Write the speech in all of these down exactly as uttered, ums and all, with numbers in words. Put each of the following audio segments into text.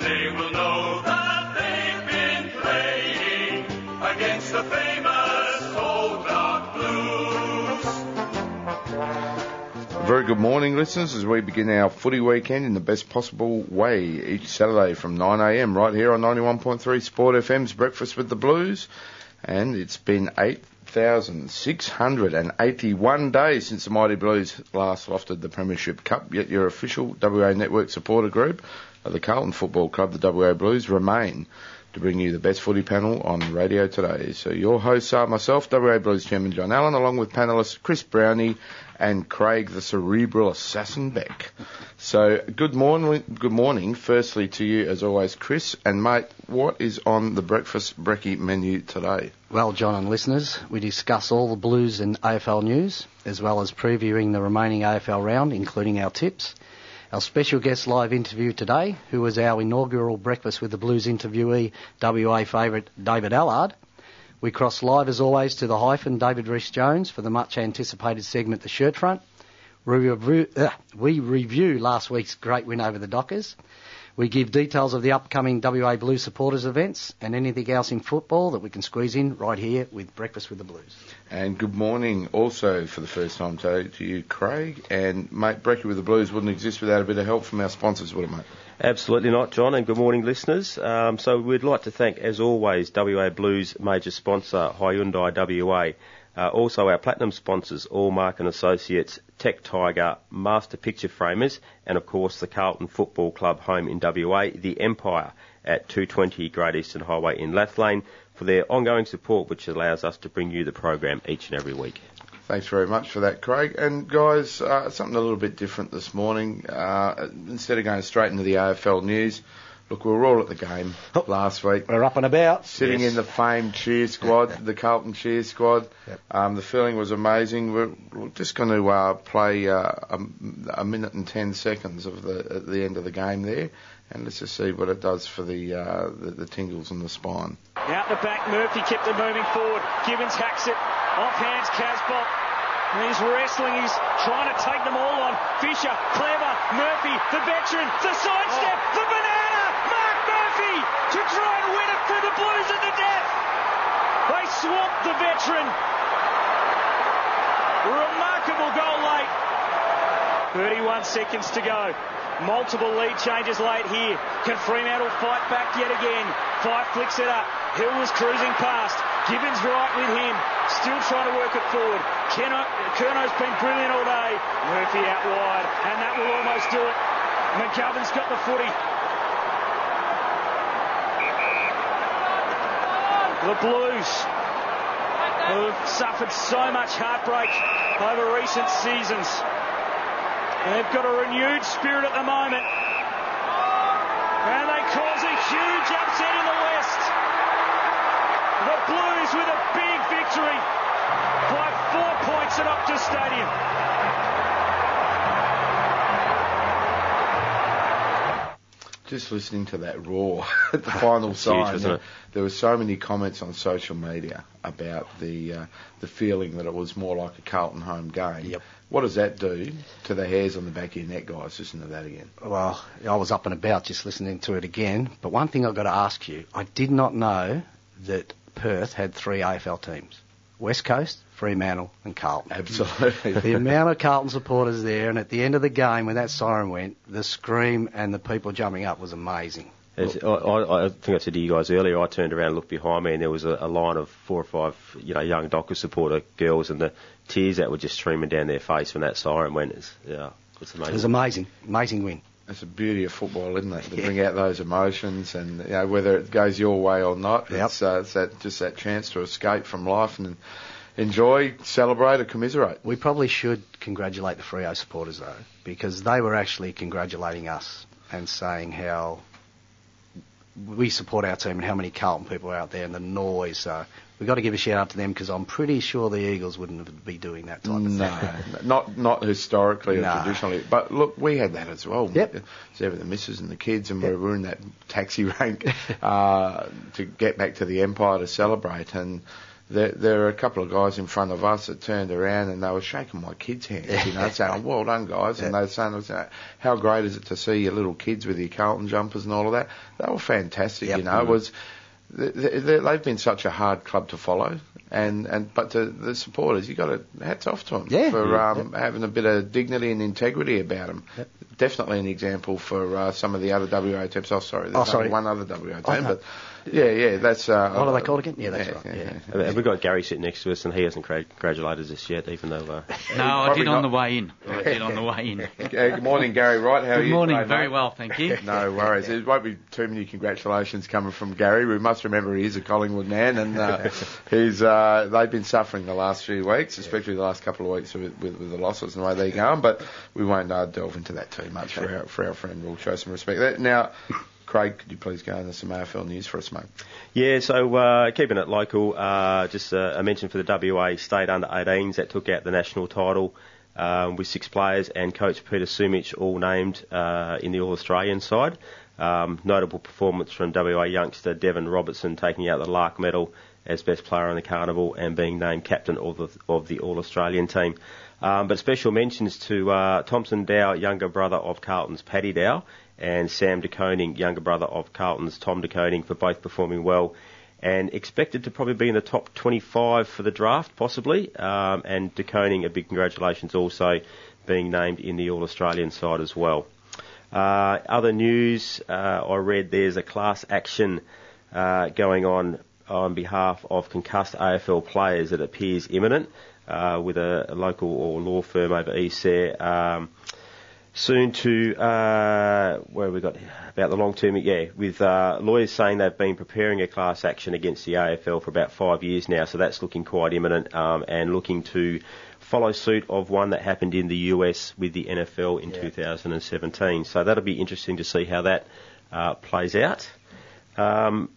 they will know that they've been playing against the famous Old Dark Blues. Very good morning, listeners, as we begin our footy weekend in the best possible way each Saturday from nine a m right here on ninety-one point three Sport F M's Breakfast with the Blues. And it's been eight thousand six hundred eighty-one days since the Mighty Blues last lofted the Premiership Cup, yet your official W A Network supporter group of the Carlton Football Club, the W A Blues, remain to bring you the best footy panel on radio today. So your hosts are myself, W A Blues Chairman John Allen, along with panellists Chris Brownie and Craig the Cerebral Assassin Beck. So good morning, good morning firstly to you as always, Chris. And mate, what is on the breakfast brekkie menu today? Well, John and listeners, we discuss all the Blues and A F L news, as well as previewing the remaining A F L round, including our tips. Our special guest live interview today, who was our inaugural Breakfast with the Blues interviewee, W A favourite David Allard. We cross live, as always, to the hyphen, David Rhys-Jones, for the much-anticipated segment, The Shirt Front. We review, uh, we review last week's great win over the Dockers. We give details of the upcoming W A Blues supporters events and anything else in football that we can squeeze in right here with Breakfast with the Blues. And good morning also for the first time to, to you, Craig. And, mate, Breakfast with the Blues wouldn't exist without a bit of help from our sponsors, would it, mate? Absolutely not, John, and good morning, listeners. Um, so we'd like to thank, as always, W A Blues major sponsor, Hyundai W A. Uh, also our platinum sponsors, Allmark and Associates, Tech Tiger, Master Picture Framers, and of course the Carlton Football Club home in W A, the Empire at two twenty Great Eastern Highway in Lathlane, for their ongoing support, which allows us to bring you the program each and every week. Thanks very much for that, Craig. And guys, uh, something a little bit different this morning. Uh, instead of going straight into the A F L news, look, we were all at the game oh, last week. We're up and about. Sitting yes. in the famed cheer squad, the Carlton cheer squad. Yep. Um, the feeling was amazing. We're, we're just going to uh, play uh, a, a minute and ten seconds of the at the end of the game there, and let's just see what it does for the uh, the, the tingles in the spine. Out the back, Murphy kept it moving forward. Gibbons hacks it. Off hands, Casbolt. And he's wrestling, he's trying to take them all on. Fisher, clever, Murphy, the veteran, the sidestep, oh. the banana, Mark Murphy to try and win it for the Blues at the death. They swamped the veteran. Remarkable goal late. thirty-one seconds to go. Multiple lead changes late here. Can Fremantle fight back yet again? Fife flicks it up. Hill was cruising past. Gibbons right with him. Still trying to work it forward. Keno, Kerno's been brilliant all day. Murphy out wide. And that will almost do it. McGovern's got the footy. The Blues have suffered so much heartbreak over recent seasons. And they've got a renewed spirit at the moment. And they cause a huge upset in the West. The Blues with a big victory by four points at Optus Stadium. Just listening to that roar at the final sign, huge, there, there were so many comments on social media about the uh, the feeling that it was more like a Carlton home game. Yep. What does that do to the hairs on the back of your neck, guys? Listen to that again. Well, I was up and about just listening to it again. But one thing I've got to ask you, I did not know that Perth had three A F L teams. West Coast, Fremantle and Carlton. Absolutely. The amount of Carlton supporters there, and at the end of the game when that siren went, the scream and the people jumping up was amazing. As, I, I, I think I said to you guys earlier, I turned around and looked behind me and there was a, a line of four or five you know, young Dockers supporter girls, and the tears that were just streaming down their face when that siren went. It's, yeah, it's amazing. It was amazing. Amazing win. It's the beauty of football, isn't it? To bring out those emotions, and you know, whether it goes your way or not, yep. it's, uh, it's that, just that chance to escape from life and enjoy, celebrate, or commiserate. We probably should congratulate the Freo supporters, though, because they were actually congratulating us and saying how we support our team and how many Carlton people are out there and the noise. So we've got to give a shout out to them, because I'm pretty sure the Eagles wouldn't be doing that type of no, thing. No, not not historically no. or traditionally. But look, we had that as well. Yep. So the missus and the kids, and yep. we were in that taxi rank uh, to get back to the Empire to celebrate. And there, there are a couple of guys in front of us that turned around and they were shaking my kids' hands, you know, saying, well done, guys. And they were saying, how great is it to see your little kids with your Carlton jumpers and all of that? They were fantastic, Yep. you know. It was, they, they, they've been such a hard club to follow. And, and but to the supporters, you got to hats off to them Yeah. for Yeah. um, having a bit of dignity and integrity about them. Yep. Definitely an example for uh, some of the other W A teams. Oh, sorry, there's Oh, sorry. only one other W A team, Oh, no. but yeah, yeah, that's. Uh, What are they called again? Yeah, that's right. Yeah. And we've got Gary sitting next to us, and he hasn't cra- congratulated us yet, even though. Uh, No, I Probably did on not. the way in. I did on the way in. Uh, good morning, Gary Wright. How are Good you? morning. today, Very mate? well, thank you. No worries. There won't be too many congratulations coming from Gary. We must remember he is a Collingwood man, and uh, he's uh, they've been suffering the last few weeks, especially the last couple of weeks with, with, with the losses and the way they're going. But we won't uh, delve into that too much for our for our friend. We'll show some respect. Now, Craig, could you please go into some A F L news for us, mate? Yeah, so uh, keeping it local, uh, just uh, a mention for the W A State under eighteens that took out the national title um, with six players and coach Peter Sumich all named uh, in the All-Australian side. Um, notable performance from W A youngster Devon Robertson taking out the Lark medal as best player in the carnival and being named captain of the, of the All-Australian team. Um, but special mentions to uh, Thompson Dow, younger brother of Carlton's Paddy Dow, and Sam De Koning, younger brother of Carlton's Tom De Koning, for both performing well and expected to probably be in the top twenty-five for the draft, possibly. Um, and De Koning, a big congratulations also, being named in the All-Australian side as well. Uh, other news, uh, I read there's a class action uh, going on on behalf of concussed A F L players that appears imminent uh, with a, a local or law firm over east there. Um, soon to, uh, where have we got, about the long term, yeah, with uh, lawyers saying they've been preparing a class action against the A F L for about five years now, so that's looking quite imminent um, and looking to follow suit of one that happened in the U S with the N F L in yeah. two thousand seventeen. So that'll be interesting to see how that uh, plays out. Um,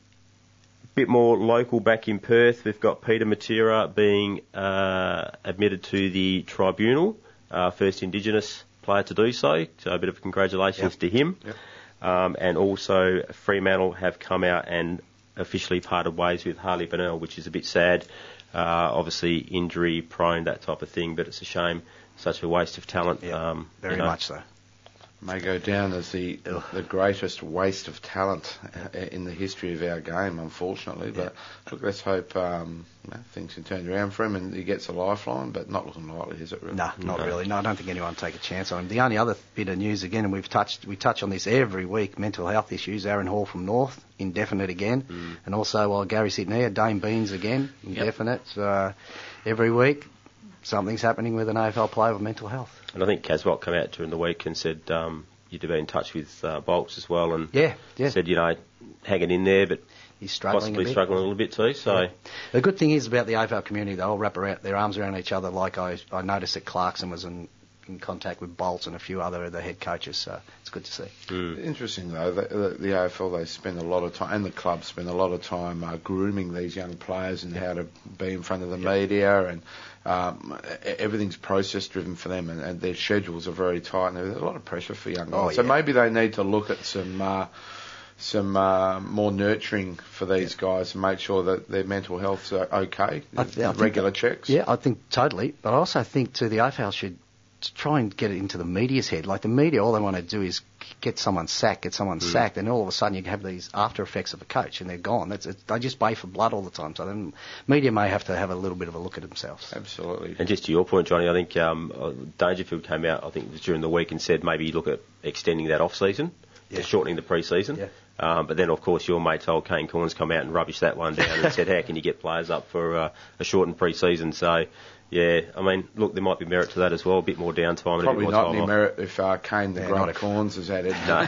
bit more local back in Perth, we've got Peter Matera being uh, admitted to the tribunal, uh, first Indigenous player to do so, so a bit of congratulations yep. to him. Yep. Um, and also Fremantle have come out and officially parted ways with Harley Bennell, which is a bit sad. Uh, obviously injury prone, that type of thing, but it's a shame, such a waste of talent. Yep. Um, Very you know. much so. May go down as the Ugh. the greatest waste of talent uh, in the history of our game, unfortunately. But look, let's hope um, you know, things can turn around for him and he gets a lifeline. But not looking likely, is it? Really? No, not No. really. No, I don't think anyone will take a chance on him. The only other bit of news again, and we've touched we touch on this every week, mental health issues. Aaron Hall from North, indefinite again, mm. and also while Gary sitting here, Dame Beans again, indefinite. Yep. Uh, every week, something's happening with an A F L player with mental health. And I think Casbolt came out during the week and said um, you'd have been in touch with uh, Bolts as well, and yeah, yeah. said, you know, hanging in there, but he's struggling possibly a bit. struggling a little bit too. So yeah. The good thing is about the A F L community, they all wrap around, their arms around each other. Like I, I noticed that Clarkson was in, in contact with Bolts and a few other of the head coaches, so it's good to see. Mm. Interesting though, the, the, the A F L, they spend a lot of time, and the club spend a lot of time uh, grooming these young players and how to be in front of the yep. media, and um, everything's process driven for them, and, and their schedules are very tight, and there's a lot of pressure for young guys. Oh, so yeah. maybe they need to look at some uh, some uh, more nurturing for these yeah. guys and make sure that their mental health's uh, okay. I th- I regular that, checks. Yeah, I think totally, but I also think too the A F L should try and get it into the media's head. Like the media, all they want to do is get someone sacked, get someone mm. sacked, and all of a sudden you have these after effects of a coach, and they're gone. That's it, they just bay for blood all the time. So then media may have to have a little bit of a look at themselves. Absolutely. And just to your point, Johnny, I think um, Dangerfield came out, I think it was during the week, and said maybe look at extending that off season, yeah. shortening the pre-season. Yeah. Um, but then, of course, your mate old Kane Corns come out and rubbish that one down and said, how can you get players up for uh, a shortened pre-season? So, yeah, I mean, look, there might be merit to that as well, a bit more downtime and Probably a bit more not time any off. merit if uh, Kane the Yeah, Grunt not if- Corns has had it. No.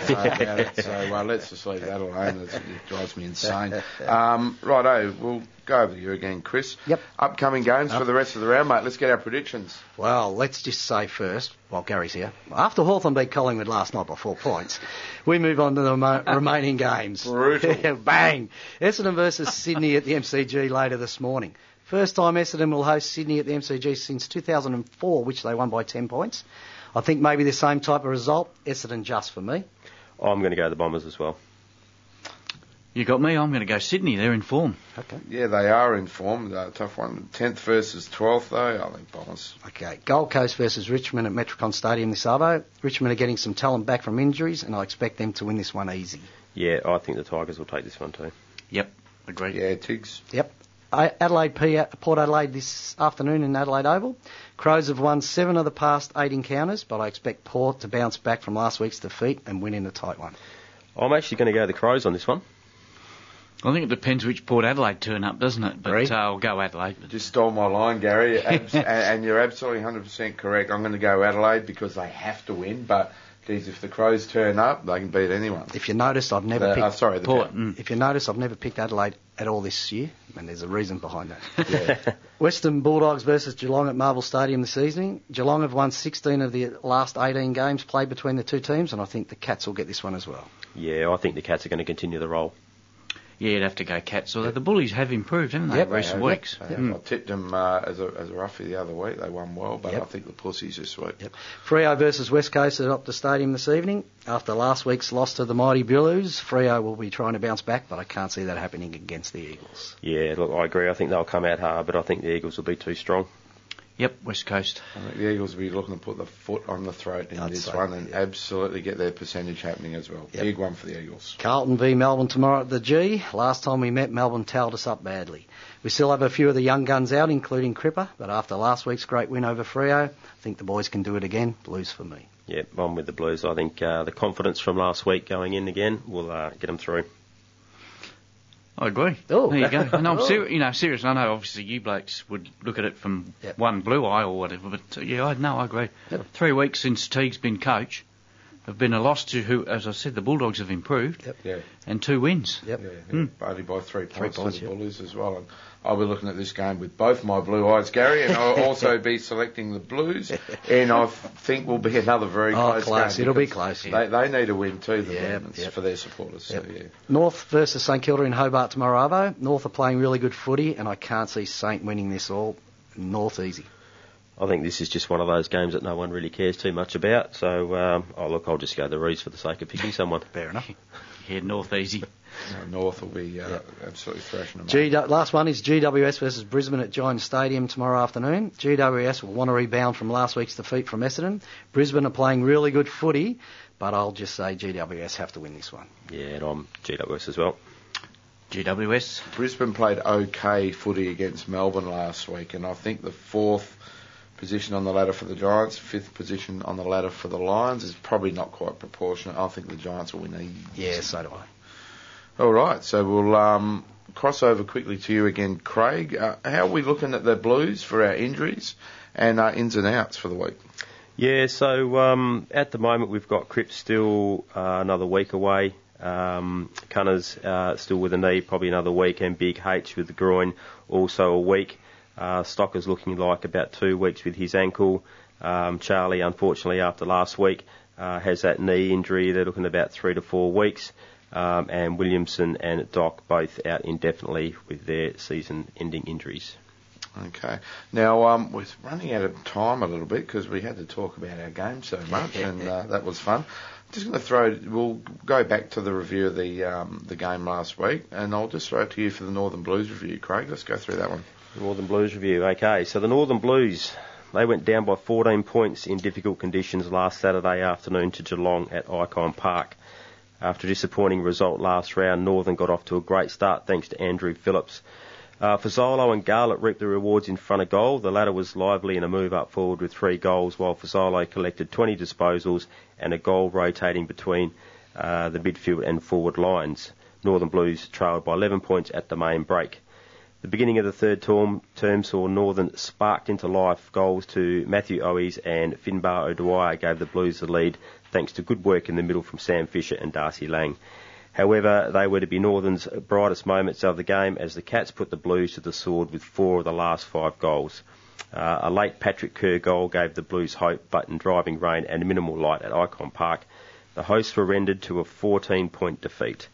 So uh, let's just leave that alone. It's, it drives me insane. Um, righto, we'll go over to you again, Chris. Yep. Upcoming games Up. for the rest of the round, mate. Let's get our predictions. Well, let's just say first, while Gary's here, after Hawthorn beat Collingwood last night by four points, we move on to the mo- remaining games. Brutal. Bang! Essendon versus Sydney at the M C G later this morning. First time Essendon will host Sydney at the M C G since two thousand four, which they won by ten points. I think maybe the same type of result. Essendon just for me. I'm going to go to the Bombers as well. You got me. I'm going to go Sydney. They're in form. Okay. Yeah, they are in form. Uh, tough one. tenth versus twelfth, though. I think Bombers. Okay. Gold Coast versus Richmond at Metricon Stadium this Arvo. Richmond are getting some talent back from injuries, and I expect them to win this one easy. Yeah, I think the Tigers will take this one too. Yep, agreed. Yeah, Tiggs. Yep. Adelaide P, Port Adelaide this afternoon in Adelaide Oval. Crows have won seven of the past eight encounters, but I expect Port to bounce back from last week's defeat and win in a tight one. I'm actually going to go the Crows on this one. I think it depends which Port Adelaide turn up, doesn't it? But Agree. uh, I'll go Adelaide. You just stole my line, Gary, Abs- and, and you're absolutely one hundred percent correct. I'm going to go Adelaide because they have to win, but geez, if the Crows turn up, they can beat anyone. If you notice, I've never The- picked uh, sorry, the Port. Down. Mm. If you notice, I've never picked Adelaide at all this year, and there's a reason behind that. Yeah. Western Bulldogs versus Geelong at Marvel Stadium this evening. Geelong have won sixteen of the last eighteen games played between the two teams, and I think the Cats will get this one as well. Yeah, I think the Cats are going to continue the roll. Yeah, you'd have to go Cats. Although the Bullies have improved, haven't they, Yep, in recent They have. weeks? They have. Mm. I tipped them uh, as a as a roughie the other week. They won well, but Yep. I think the Pussies are sweet. Yep. Freo versus West Coast at Optus Stadium this evening. After last week's loss to the mighty Blues, Freo will be trying to bounce back, but I can't see that happening against the Eagles. Yeah, look, I agree. I think they'll come out hard, but I think the Eagles will be too strong. Yep, West Coast. I think the Eagles will be looking to put the foot on the throat in I'd this say, one and yeah. absolutely get their percentage happening as well. Yep. Big one for the Eagles. Carlton v Melbourne tomorrow at the G. Last time we met, Melbourne towed us up badly. We still have a few of the young guns out, including Cripper, but after last week's great win over Freo, I think the boys can do it again. Blues for me. Yeah, I'm with the Blues. I think uh, the confidence from last week going in again will uh, get them through. I agree. Oh. There you go. And I'm Oh. ser- you know, serious. I know obviously you blokes would look at it from Yep. one blue eye or whatever, but uh, yeah, I no, I agree. Three weeks since Teague's been coach, have been a loss to who, as I said, the Bulldogs have improved, Yep. Yeah. and two wins. Yep. Yeah, Hmm. only by three points, points, to the yeah. Bullies as well. And I'll be looking at this game with both my blue eyes, Gary, and I'll also be selecting the Blues. And I think will be another very Oh, close, close. game. It'll be because close, They, yeah. they need a win too, the Yeah, Demons, yep. for their supporters. Yep. So, yeah. North versus St Kilda in Hobart tomorrow, Arvo. North are playing really good footy, and I can't see Saint winning this all. North easy. I think this is just one of those games that no one really cares too much about. So, um, oh look, I'll just go the Rees for the sake of picking someone. Fair enough. Yeah, North easy. No, North will be uh, absolutely thrashing them. G- last one is G W S versus Brisbane at Giant Stadium tomorrow afternoon. G W S will want to rebound from last week's defeat from Essendon. Brisbane are playing really good footy, but I'll just say G W S have to win this one. Yeah, and I'm G W S as well. G W S. Brisbane played okay footy against Melbourne last week, and I think the fourth position on the ladder for the Giants, fifth position on the ladder for the Lions is probably not quite proportionate. I think the Giants will win easy. Yeah, so do I. All right, so we'll um, cross over quickly to you again, Craig. Uh, how are we looking at the Blues for our injuries and uh, ins and outs for the week? Yeah, so um, at the moment we've got Cripps still uh, another week away. Um, Cunners uh, still with a knee, probably another week, and Big H with the groin also a week. Uh, Stocker's looking like about two weeks with his ankle. Um, Charlie, unfortunately, after last week, uh, has that knee injury. They're looking at about three to four weeks. Um, and Williamson and Doc both out indefinitely with their season-ending injuries. Okay. Now, um, we're running out of time a little bit because we had to talk about our game so much, and uh, that was fun. Just going to throw, we'll go back to the review of the um, the game last week, and I'll just throw it to you for the Northern Blues review, Craig. Let's go through that one. Northern Blues review. Okay, so the Northern Blues, they went down by fourteen points in difficult conditions last Saturday afternoon to Geelong at Icon Park. After a disappointing result last round, Northern got off to a great start thanks to Andrew Phillips. Uh, Fazolo and Garlett reaped the rewards in front of goal. The latter was lively in a move up forward with three goals, while Fazolo collected twenty disposals and a goal rotating between uh, the midfield and forward lines. Northern Blues trailed by eleven points at the main break. The beginning of the third term, term saw Northern sparked into life. Goals to Matthew Owies and Finbar O'Dwyer gave the Blues the lead thanks to good work in the middle from Sam Fisher and Darcy Lang. However, they were to be Northern's brightest moments of the game as the Cats put the Blues to the sword with four of the last five goals. Uh, a late Patrick Kerr goal gave the Blues hope, but in driving rain and minimal light at Icon Park, the hosts were rendered to a fourteen-point defeat.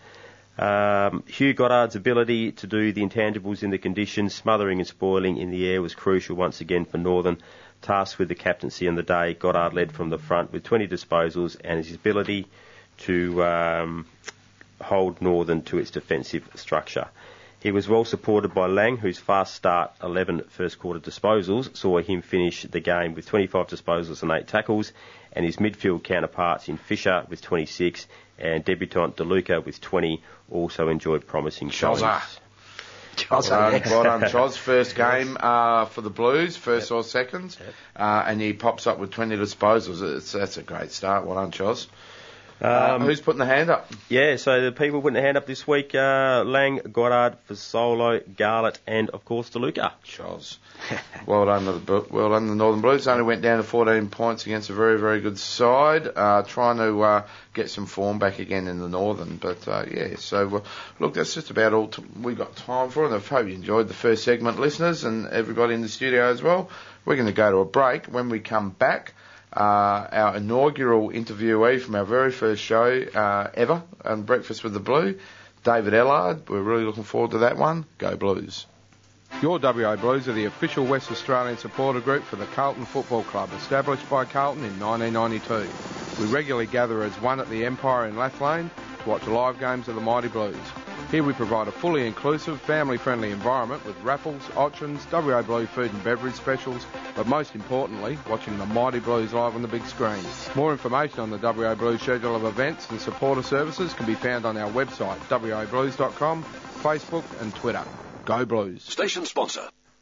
Um, Hugh Goddard's ability to do the intangibles in the conditions, smothering and spoiling in the air, was crucial once again for Northern. Tasked with the captaincy on the day, Goddard led from the front with twenty disposals, and his ability to um, hold Northern to its defensive structure. He was well supported by Lang, whose fast start eleven first quarter disposals saw him finish the game with twenty-five disposals and eight tackles, and his midfield counterparts in Fisher with twenty-six and debutant DeLuca with twenty also enjoyed promising showings. Well done, well done, Chos. First game uh, for the Blues, first yep. or second, yep. uh, and he pops up with twenty disposals. It's, that's a great start. Well done, Chos. Um, uh, who's putting the hand up? Yeah, so the people putting the hand up this week, uh, Lang, Goddard, Fasolo, Garlett, and, of course, DeLuca. Chos. well done to the, well done to the Northern Blues. Only went down to fourteen points against a very, very good side, uh, trying to uh, get some form back again in the Northern. But, uh, yeah, so, uh, look, that's just about all t- we got time for. And I hope you enjoyed the first segment, listeners, and everybody in the studio as well. We're going to go to a break. When we come back, Uh, our inaugural interviewee from our very first show uh, ever on Breakfast with the Blue, David Ellard. We're really looking forward to that one. Go Blues. Your W A Blues are the official West Australian supporter group for the Carlton Football Club, established by Carlton in nineteen ninety-two. We regularly gather as one at the Empire in Lathlane to watch live games of the Mighty Blues. Here we provide a fully inclusive, family-friendly environment with raffles, auctions, W A Blue food and beverage specials, but most importantly, watching the Mighty Blues live on the big screen. More information on the W A Blues schedule of events and supporter services can be found on our website, w a blues dot com, Facebook and Twitter. Go Blues. Station sponsor.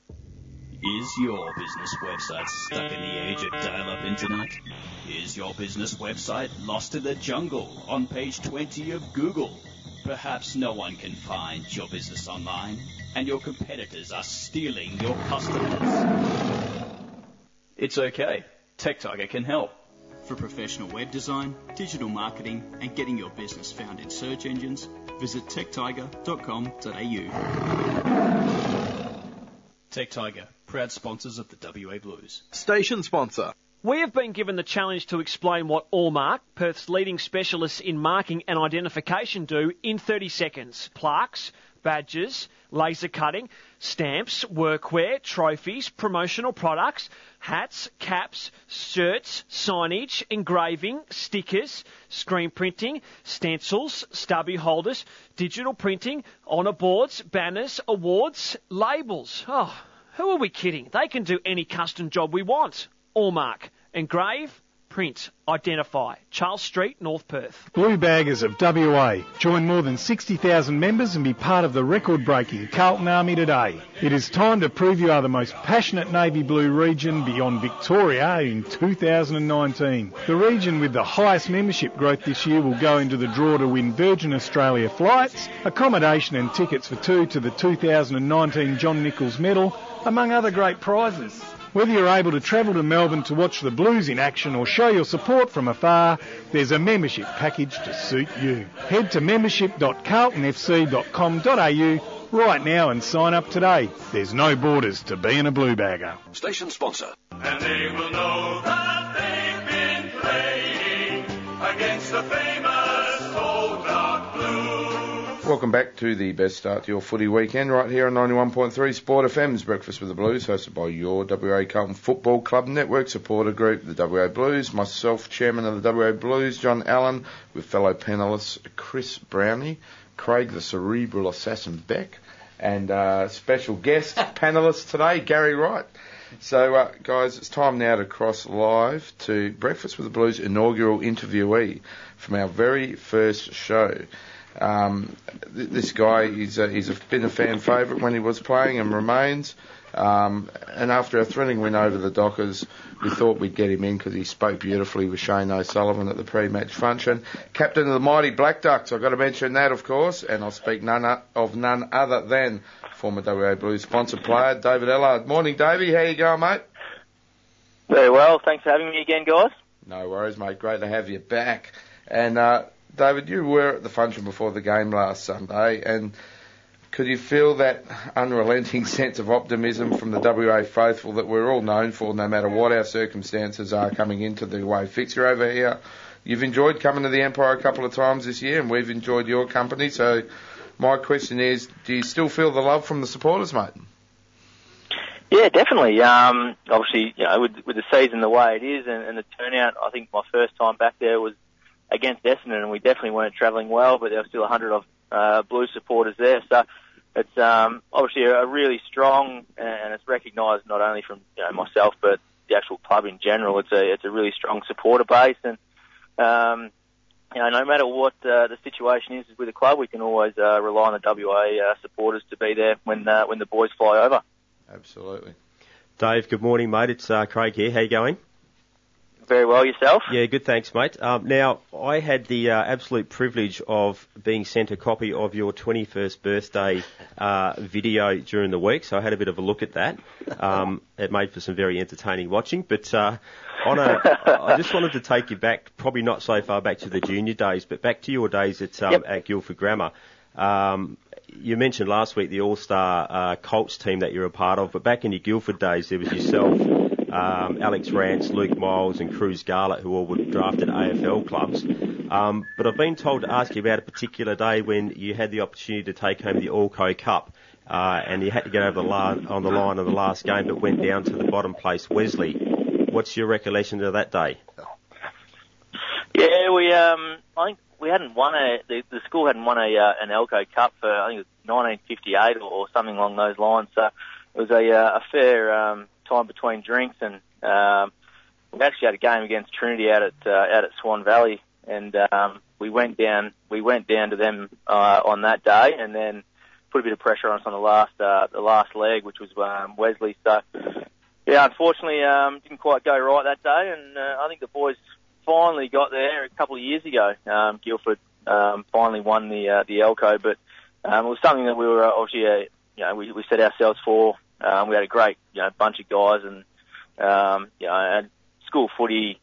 Is your business website stuck in the age of dial-up internet? Is your business website lost in the jungle on page twenty of Google? Perhaps no one can find your business online, and your competitors are stealing your customers. It's okay. TechTiger can help. For professional web design, digital marketing, and getting your business found in search engines, visit tech tiger dot com dot a u. TechTiger, proud sponsors of the W A Blues. Station sponsor. We have been given the challenge to explain what Allmark, Perth's leading specialists in marking and identification, do in thirty seconds. Plaques, badges, laser cutting, stamps, workwear, trophies, promotional products, hats, caps, shirts, signage, engraving, stickers, screen printing, stencils, stubby holders, digital printing, honour boards, banners, awards, labels. Oh, who are we kidding? They can do any custom job we want. Allmark. Engrave, print, identify. Charles Street, North Perth. Blue Baggers of W A. Join more than sixty thousand members and be part of the record-breaking Carlton Army today. It is time to prove you are the most passionate navy blue region beyond Victoria in two thousand nineteen. The region with the highest membership growth this year will go into the draw to win Virgin Australia flights, accommodation and tickets for two to the two thousand nineteen John Nichols Medal, among other great prizes. Whether you're able to travel to Melbourne to watch the Blues in action or show your support from afar, there's a membership package to suit you. Head to membership dot carlton f c dot com dot a u right now and sign up today. There's no borders to being a Blue Bagger. Station sponsor. And they will know that they've been playing against the famous Old Dark Blues. Welcome back to the best start to your footy weekend right here on ninety-one point three Sport F M's Breakfast with the Blues, hosted by your W A Carlton Football Club Network supporter group, the W A Blues. Myself, Chairman of the W A Blues, John Allen, with fellow panellists Chris Brownie, Craig the Cerebral Assassin Beck, and uh, special guest panellist today, Gary Wright. So, uh, guys, it's time now to cross live to Breakfast with the Blues inaugural interviewee from our very first show. Um, th- this guy, he's, a, he's a, been a fan favourite when he was playing and remains. Um, and after a thrilling win over the Dockers, we thought we'd get him in because he spoke beautifully with Shane O'Sullivan at the pre-match function. Captain of the mighty Black Ducks, I've got to mention that, of course, and I'll speak none o- of none other than former W A Blues sponsored player, David Ellard. Morning, Davey. How you going, mate? Very well. Thanks for having me again, guys. No worries, mate. Great to have you back. And, uh, David, you were at the function before the game last Sunday, and could you feel that unrelenting sense of optimism from the W A faithful that we're all known for, no matter what our circumstances are coming into the away fixture over here? You've enjoyed coming to the Empire a couple of times this year, and we've enjoyed your company. So my question is, do you still feel the love from the supporters, mate? Yeah, definitely. Um, obviously, you know, with, with the season the way it is and, and the turnout, I think my first time back there was against Essendon, and we definitely weren't travelling well, but there were still a hundred of uh, Blues supporters there. So it's um, obviously a, a really strong, and it's recognised not only from you know myself, but the actual club in general. It's a it's a really strong supporter base, and um, you know no matter what uh, the situation is with the club, we can always uh, rely on the W A uh, supporters to be there when uh, when the boys fly over. Absolutely. Dave, good morning, mate. It's uh, Craig here. How you going? Very well, yourself? Yeah, good, thanks, mate. Um, now, I had the uh, absolute privilege of being sent a copy of your twenty-first birthday uh, video during the week, so I had a bit of a look at that. Um, it made for some very entertaining watching, but uh, on a, I just wanted to take you back, probably not so far back to the junior days, but back to your days at, um, yep. at Guildford Grammar. Um, you mentioned last week the All-Star uh, Colts team that you're a part of, but back in your Guildford days, there was yourself, Um, Alex Rance, Luke Miles and Cruz Garlett, who all were drafted A F L clubs. Um, but I've been told to ask you about a particular day when you had the opportunity to take home the Allco Cup, uh, and you had to get over the line, on the line of the last game, but went down to the bottom place, Wesley. What's your recollection of that day? Yeah, we um, I think we hadn't won a the, the school hadn't won a uh, an Allco Cup for I think it was nineteen fifty-eight or, or something along those lines. So it was a uh, a fair um, time between drinks, and um, we actually had a game against Trinity out at uh, out at Swan Valley, and um, we went down we went down to them uh, on that day, and then put a bit of pressure on us on the last uh, the last leg, which was um, Wesley. So yeah, unfortunately, um, didn't quite go right that day, and uh, I think the boys finally got there a couple of years ago. Um, Guildford um, finally won the uh, the Allco, but um, it was something that we were obviously uh, you know we, we set ourselves for. Um, we had a great, you know, bunch of guys, and um, you know, and school footy.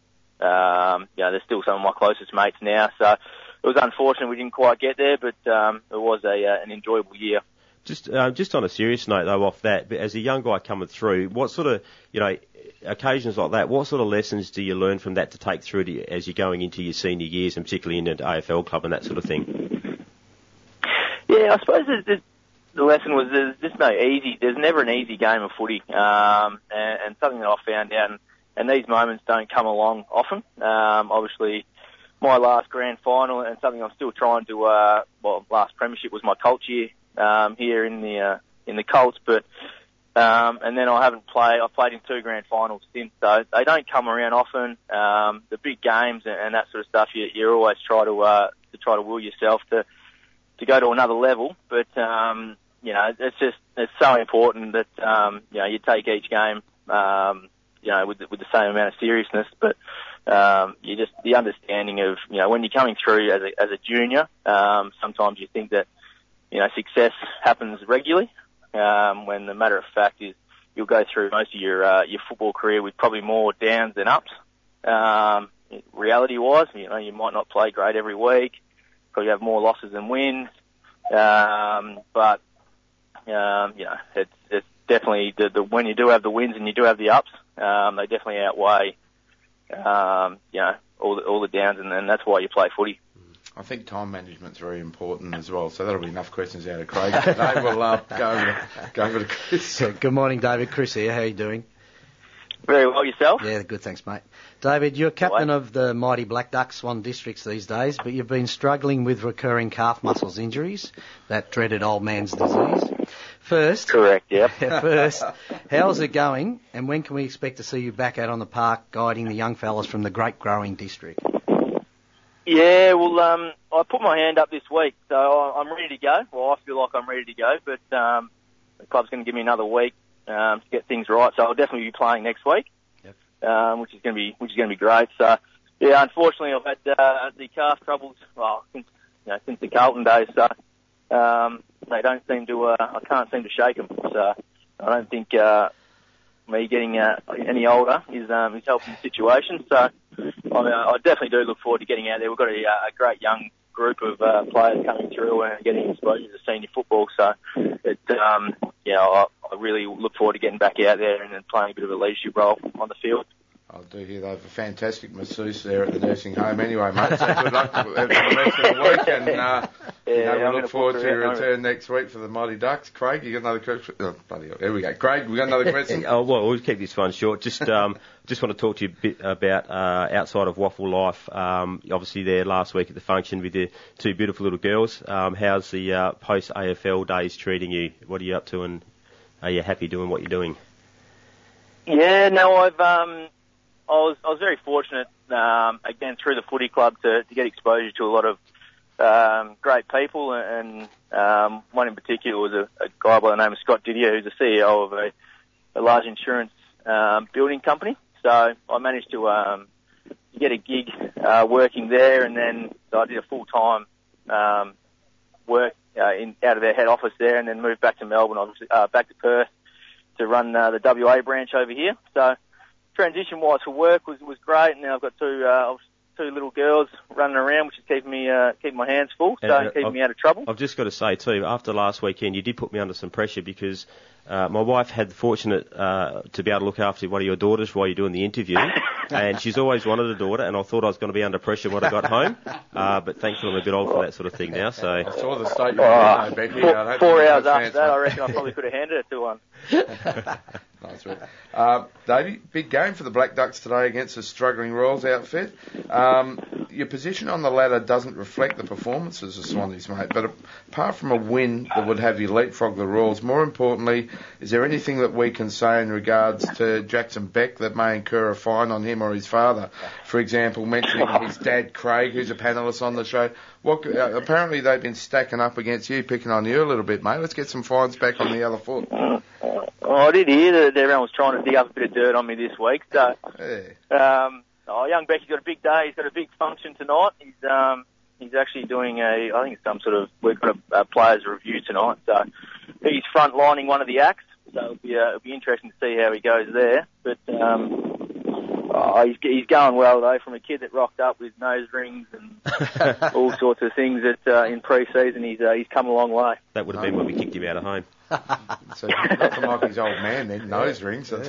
Um, you know, they're still some of my closest mates now. So it was unfortunate we didn't quite get there, but um, it was a uh, an enjoyable year. Just, uh, just on a serious note, though, off that, but as a young guy coming through, what sort of, you know, occasions like that, what sort of lessons do you learn from that to take through to, as you're going into your senior years, and particularly in an A F L club and that sort of thing? Yeah, I suppose there's, there's the lesson was there's just no easy, there's never an easy game of footy, um, and, and something that I found out, and, and these moments don't come along often. Um, obviously, my last grand final, and something I'm still trying to, uh, well, last premiership was my Colts year, um, here in the, uh, in the Colts, but, um, and then I haven't played, I've played in two grand finals since, so they don't come around often. Um, the big games and, and that sort of stuff, you, you always try to, uh, to try to will yourself to, to go to another level, but, um, you know, it's just, it's so important that, um, you know, you take each game, um, you know, with the, with the same amount of seriousness, but, um, you just, the understanding of, you know, when you're coming through as a, as a junior, um, sometimes you think that, you know, success happens regularly, um, when the matter of fact is you'll go through most of your, uh, your football career with probably more downs than ups. Um, reality wise, you know, you might not play great every week, probably have more losses than wins, um, but, Um, you know, it's, it's definitely the, the, when you do have the wins and you do have the ups, um, they definitely outweigh, um, you know, all the, all the downs, and, and that's why you play footy. I think time management's very important as well, so that'll be enough questions out of Craig today. We'll uh, go, over to, go over to Chris. Good morning, David. Chris here. How are you doing? Very well, yourself? Yeah, good, thanks, mate. David, you're captain of the mighty Black Duck Swan Districts these days, but you've been struggling with recurring calf muscles injuries, that dreaded old man's disease. First, correct, yep. First, how's it going, and when can we expect to see you back out on the park guiding the young fellas from the great growing district? Yeah, well, um, I put my hand up this week, so I'm ready to go. Well, I feel like I'm ready to go, but um, the club's going to give me another week um, to get things right. So I'll definitely be playing next week, yep. um, which is going to be which is going to be great. So yeah, unfortunately, I've had uh, the calf troubles well since you know since the Carlton days. So um, they don't seem to. Uh, I can't seem to shake them. So I don't think uh, me getting uh, any older is um, is helping the situation. So. I, mean, I definitely do look forward to getting out there. We've got a, a great young group of uh, players coming through and getting exposure to senior football. So, it, um, you know, I, I really look forward to getting back out there and, and playing a bit of a leadership role on the field. I do hear they have a fantastic masseuse there at the nursing home anyway, mate. So good luck for the rest of the week, and uh, Yeah, you know, we I'm look gonna forward put to her your out, return next week for the Mighty Ducks. Craig, you got another question? Oh, bloody hell. There we go. Craig, we got another question? Oh, well, we'll keep this one short. Just um, just want to talk to you a bit about uh, outside of Waffle Life. Um, obviously, there last week at the function with the two beautiful little girls. Um, how's the uh, post-A F L days treating you? What are you up to, and are you happy doing what you're doing? Yeah, no, I've um, I was I was very fortunate um, again through the footy club to, to get exposure to a lot of um, great people, and um, one in particular was a, a guy by the name of Scott Didier, who's the C E O of a, a large insurance um, building company. So I managed to um, get a gig uh, working there, and then so I did a full time um, work uh, in out of their head office there, and then moved back to Melbourne, obviously uh, back to Perth to run uh, the W A branch over here. So transition-wise for work was was great, and now I've got two uh, two little girls running around, which is keeping me uh, keeping my hands full, so And, uh, keeping I've, me out of trouble. I've just got to say too, after last weekend, you did put me under some pressure because uh, my wife had the fortunate uh, to be able to look after one of your daughters while you're doing the interview, and she's always wanted a daughter, and I thought I was going to be under pressure when I got home, uh, but thankfully I'm a bit old for that sort of thing now. So I saw the state you Oh, were Becky. four, I don't four think hours no after chance, that, I mate. reckon I probably could have handed it to one. Nice one. Uh, Davey, big game for the Black Ducks today against the struggling Royals outfit. Um, your position on the ladder doesn't reflect the performances of Swansea's, mate, but apart from a win that would have you leapfrog the Royals, more importantly, is there anything that we can say in regards to Jackson Beck that may incur a fine on him or his father? For example, mentioning his dad, Craig, who's a panellist on the show. What, uh, apparently they've been stacking up against you, picking on you a little bit, mate. Let's get some fines back on the other foot. Oh, I did hear that everyone was trying to dig up a bit of dirt on me this week. So, yeah. um, oh, young Becky's got a big day. He's got a big function tonight. He's um, he's actually doing a, I think it's some sort of, we've got a, a players review tonight. So he's front lining one of the acts. So it'll be, uh, it'll be interesting to see how he goes there. But um, oh, he's he's going well though. From a kid that rocked up with nose rings and all sorts of things that uh, in pre-season, he's uh, he's come a long way. that would have been when we kicked him out of home. So nothing like his old man then, nose rings. Yeah,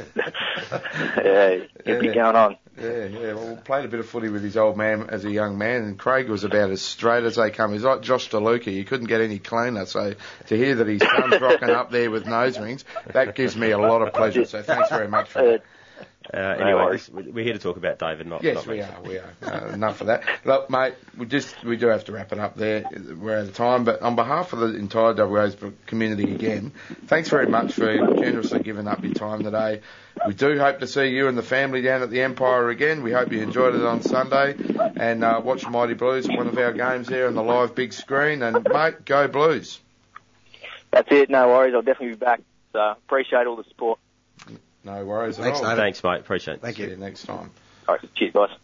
he'll be Yeah. going on. Yeah, yeah. Well, we played a bit of footy with his old man as a young man, and Craig was about as straight as they come. He's like Josh DeLuca. You couldn't get any cleaner. So to hear that his son's rocking up there with nose rings, that gives me a lot of pleasure. So thanks very much for that. Uh, anyway, this, we're here to talk about David, not Yes, not we me. are. We are. Uh, enough of that. Look, mate, we just we do have to wrap it up there. We're out of time. But on behalf of the entire W A's community again, thanks very much for generously giving up your time today. We do hope to see you and the family down at the Empire again. We hope you enjoyed it on Sunday and uh, watch Mighty Blues at one of our games there on the live big screen. And mate, go Blues. That's it. No worries. I'll definitely be back. So appreciate all the support. No worries at Thanks, all. David. Thanks, mate. Appreciate it. Thank See you. you next time. All right. Cheers, guys.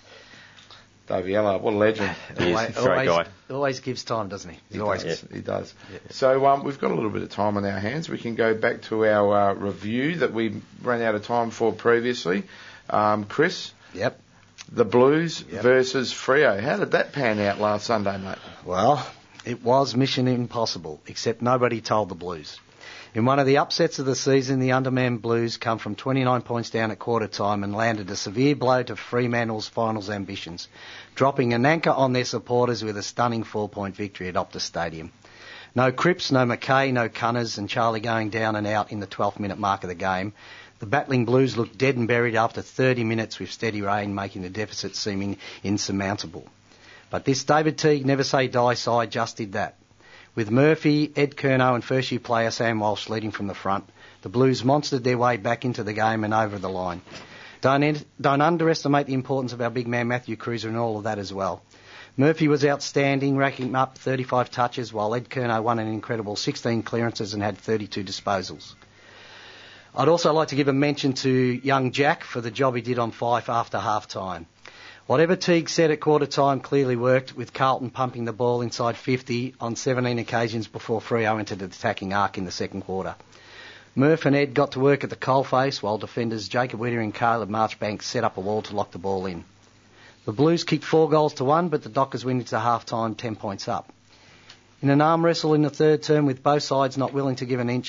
Davey Ella, what a legend. He is. Always, He's a great always, guy. always gives time, doesn't he? He always does. He does. So um, we've got a little bit of time on our hands. We can go back to our uh, review that we ran out of time for previously. Um, Chris, Yep. the Blues Yep. versus Freo. How did that pan out last Sunday, mate? Well, it was mission impossible, except nobody told the Blues. In one of the upsets of the season, the undermanned Blues come from twenty-nine points down at quarter time and landed a severe blow to Fremantle's finals ambitions, dropping an anchor on their supporters with a stunning four-point victory at Optus Stadium. No Cripps, no McKay, no Cunners, and Charlie going down and out in the twelfth minute mark of the game. The battling Blues looked dead and buried after thirty minutes with steady rain, making the deficit seeming insurmountable. But this David Teague never say die side just did that. With Murphy, Ed Curnow and first-year player Sam Walsh leading from the front, the Blues monstered their way back into the game and over the line. Don't, en- don't underestimate the importance of our big man Matthew Cruiser in all of that as well. Murphy was outstanding, racking up thirty-five touches, while Ed Curnow won an incredible sixteen clearances and had thirty-two disposals. I'd also like to give a mention to young Jack for the job he did on Fife after half-time. Whatever Teague said at quarter time clearly worked, with Carlton pumping the ball inside fifty on seventeen occasions before Freo entered the attacking arc in the second quarter. Murph and Ed got to work at the coalface, while defenders Jacob Witter and Caleb Marchbank set up a wall to lock the ball in. The Blues kicked four goals to one, but the Dockers went into half-time ten points up. In an arm wrestle in the third term, with both sides not willing to give an inch,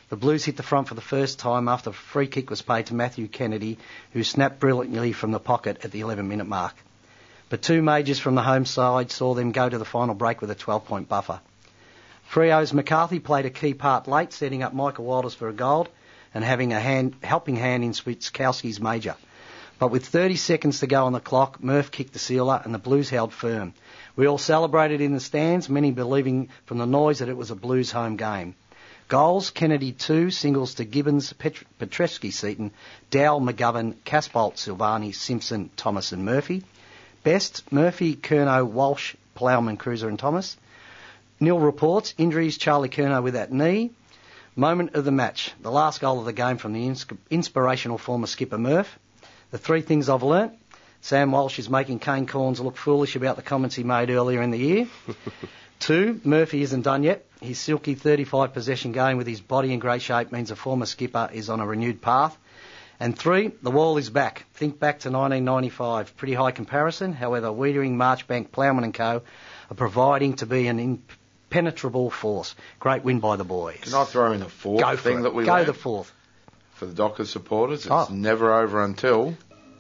The Blues hit the front for the first time after a free kick was paid to Matthew Kennedy, who snapped brilliantly from the pocket at the eleven-minute mark. But two majors from the home side saw them go to the final break with a twelve-point buffer. Freo's McCarthy played a key part late, setting up Michael Walters for a goal and having a hand, helping hand in Switkowski's major. But with thirty seconds to go on the clock, Murph kicked the sealer and the Blues held firm. We all celebrated in the stands, many believing from the noise that it was a Blues home game. Goals, Kennedy two, singles to Gibbons, Pet- Petreski-Seaton, Dowell, McGovern, Casbolt, Silvani, Simpson, Thomas and Murphy. Best, Murphy, Curnow, Walsh, Plowman, Cruiser and Thomas. Nil reports, injuries, Charlie Curnow with that knee. Moment of the match, the last goal of the game from the ins- inspirational former skipper Murph. The three things I've learnt. Sam Walsh is making Kane Corns look foolish about the comments he made earlier in the year. Two, Murphy isn't done yet. His silky thirty-five possession game with his body in great shape means a former skipper is on a renewed path. And three, the wall is back. Think back to nineteen ninety-five. Pretty high comparison. However, Wiedering, Marchbank, Plowman and Co. are proving to be an impenetrable force. Great win by the boys. Can I throw in a fourth Go thing it. that we Go learned? the fourth. For the Dockers supporters, it's Oh. never over until...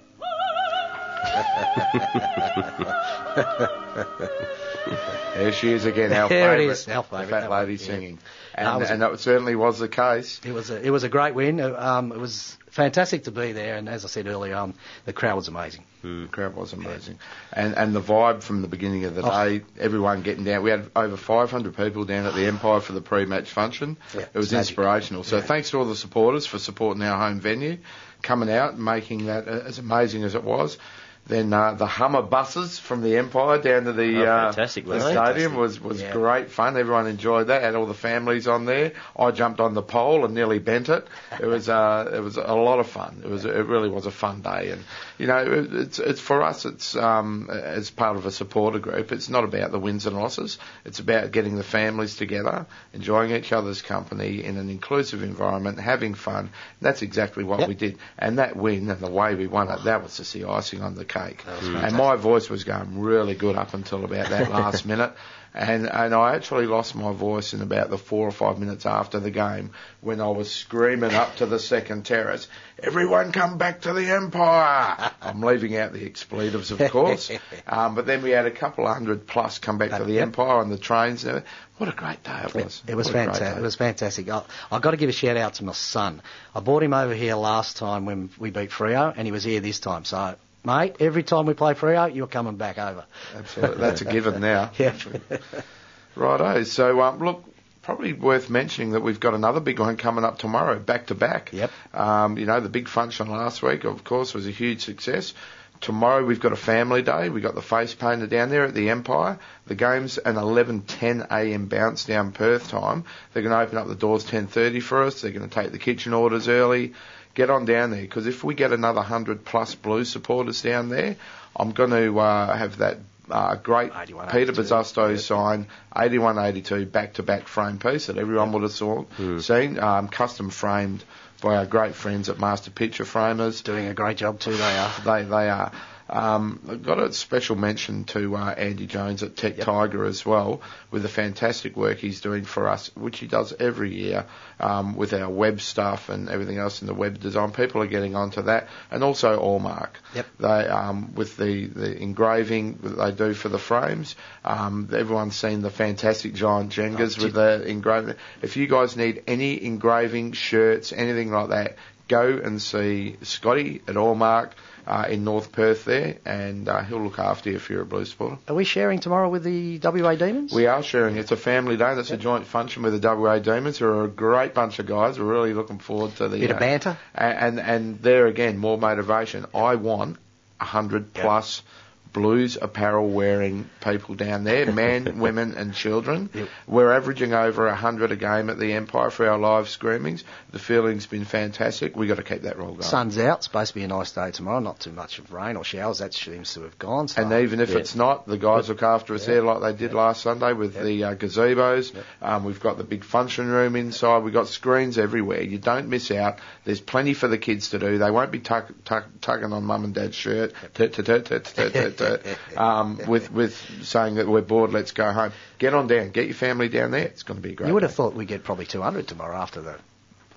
There she is again, our There it favourite, is, our the favourite, fat that lady one, yeah. singing. No, And, it was a- and that certainly was the case. It was a, it was a great win. Um, it was fantastic to be there, and as I said earlier on, the crowd was amazing. Mm. The crowd was amazing. And and the vibe from the beginning of the Oh. day, everyone getting down. We had over five hundred people down at the Empire for the pre-match function. Yeah, it was it's magic. inspirational. So Yeah. thanks to all the supporters for supporting our home venue, coming out and making that uh, as amazing as it was. Then uh, the Hummer buses from the Empire down to the, Oh, uh, fantastic, the wasn't it? stadium was, was Yeah. great fun. Everyone enjoyed that. Had all the families on there. I jumped on the pole and nearly bent it. It was uh, it was a lot of fun. It was it really was a fun day. And you know, it, it's it's for us. It's um, as part of a supporter group. It's not about the wins and losses. It's about getting the families together, enjoying each other's company in an inclusive environment, having fun. That's exactly what Yep. we did. And that win and the way we won it, that was just the icing on the cake. That was And fantastic. my voice was going really good up until about that last minute. And, and I actually lost my voice in about the four or five minutes after the game when I was screaming up to the second terrace, "Everyone come back to the Empire!" I'm leaving out the expletives, of course. um, but then we had a couple of hundred plus come back to the Yep. Empire on the trains. and everything. What a great day it was. It was What a great fantastic. day. It was fantastic. I, I've got to give a shout out to my son. I brought him over here last time when we beat Freo, and he was here this time. So, mate, every time we play Freo, you're coming back over. Absolutely. That's a given now. Yeah. Righto. So, um, look, probably worth mentioning that we've got another big one coming up tomorrow, back to back. Yep. Um, you know, the big function last week, of course, was a huge success. Tomorrow we've got a family day. We've got the face painter down there at the Empire. The game's an eleven ten a.m. bounce down Perth time. They're going to open up the doors ten thirty for us. They're going to take the kitchen orders early. Get on down there, because if we get another one hundred plus Blues supporters down there, I'm going to uh, have that uh, great eighty-one Peter eighty-two. Bazzusto Yep. sign eighty-one eighty-two back-to-back frame piece that everyone would have saw, Mm. seen, um, custom framed by our great friends at Master Picture Framers. Doing a great job too, they are. They they are. Um, I've got a special mention to uh, Andy Jones at Tech Yep. Tiger as well, with the fantastic work he's doing for us, which he does every year um, with our web stuff and everything else in the web design. People are getting onto that, and also Allmark. Yep. They um, with the, the engraving that they do for the frames. Um, everyone's seen the fantastic giant Jengas Oh, with the engraving. If you guys need any engraving, shirts, anything like that, go and see Scotty at Allmark. Uh, in North Perth there, and uh, he'll look after you if you're a Blues supporter. Are we sharing tomorrow with the W A Demons? We are sharing. It's a family day. That's a joint function with the W A Demons, who are a great bunch of guys. We're really looking forward to the... Bit of uh, banter. And, and, and there again, more motivation. I want one hundred plus Blues apparel wearing people down there, men, women and children. Yep. We're averaging over one hundred a game at the Empire for our live screamings. The feeling's been fantastic. We've got to keep that roll going. Sun's out. Supposed to be a nice day tomorrow. Not too much of rain or showers. That seems to have gone. So. And even if Yeah. it's not, the guys look after us Yeah. there like they did last Sunday with Yep. the uh, gazebos. Yep. Um, we've got the big function room inside. We've got screens everywhere. You don't miss out. There's plenty for the kids to do. They won't be tuck, tuck, tugging on mum and dad's shirt tut, tut, tut, tut, tut, tut, tut, um, with, with saying that we're bored, let's go home. Get on down. Get your family down there. It's going to be a great. You would day. have thought we'd get probably two hundred tomorrow after the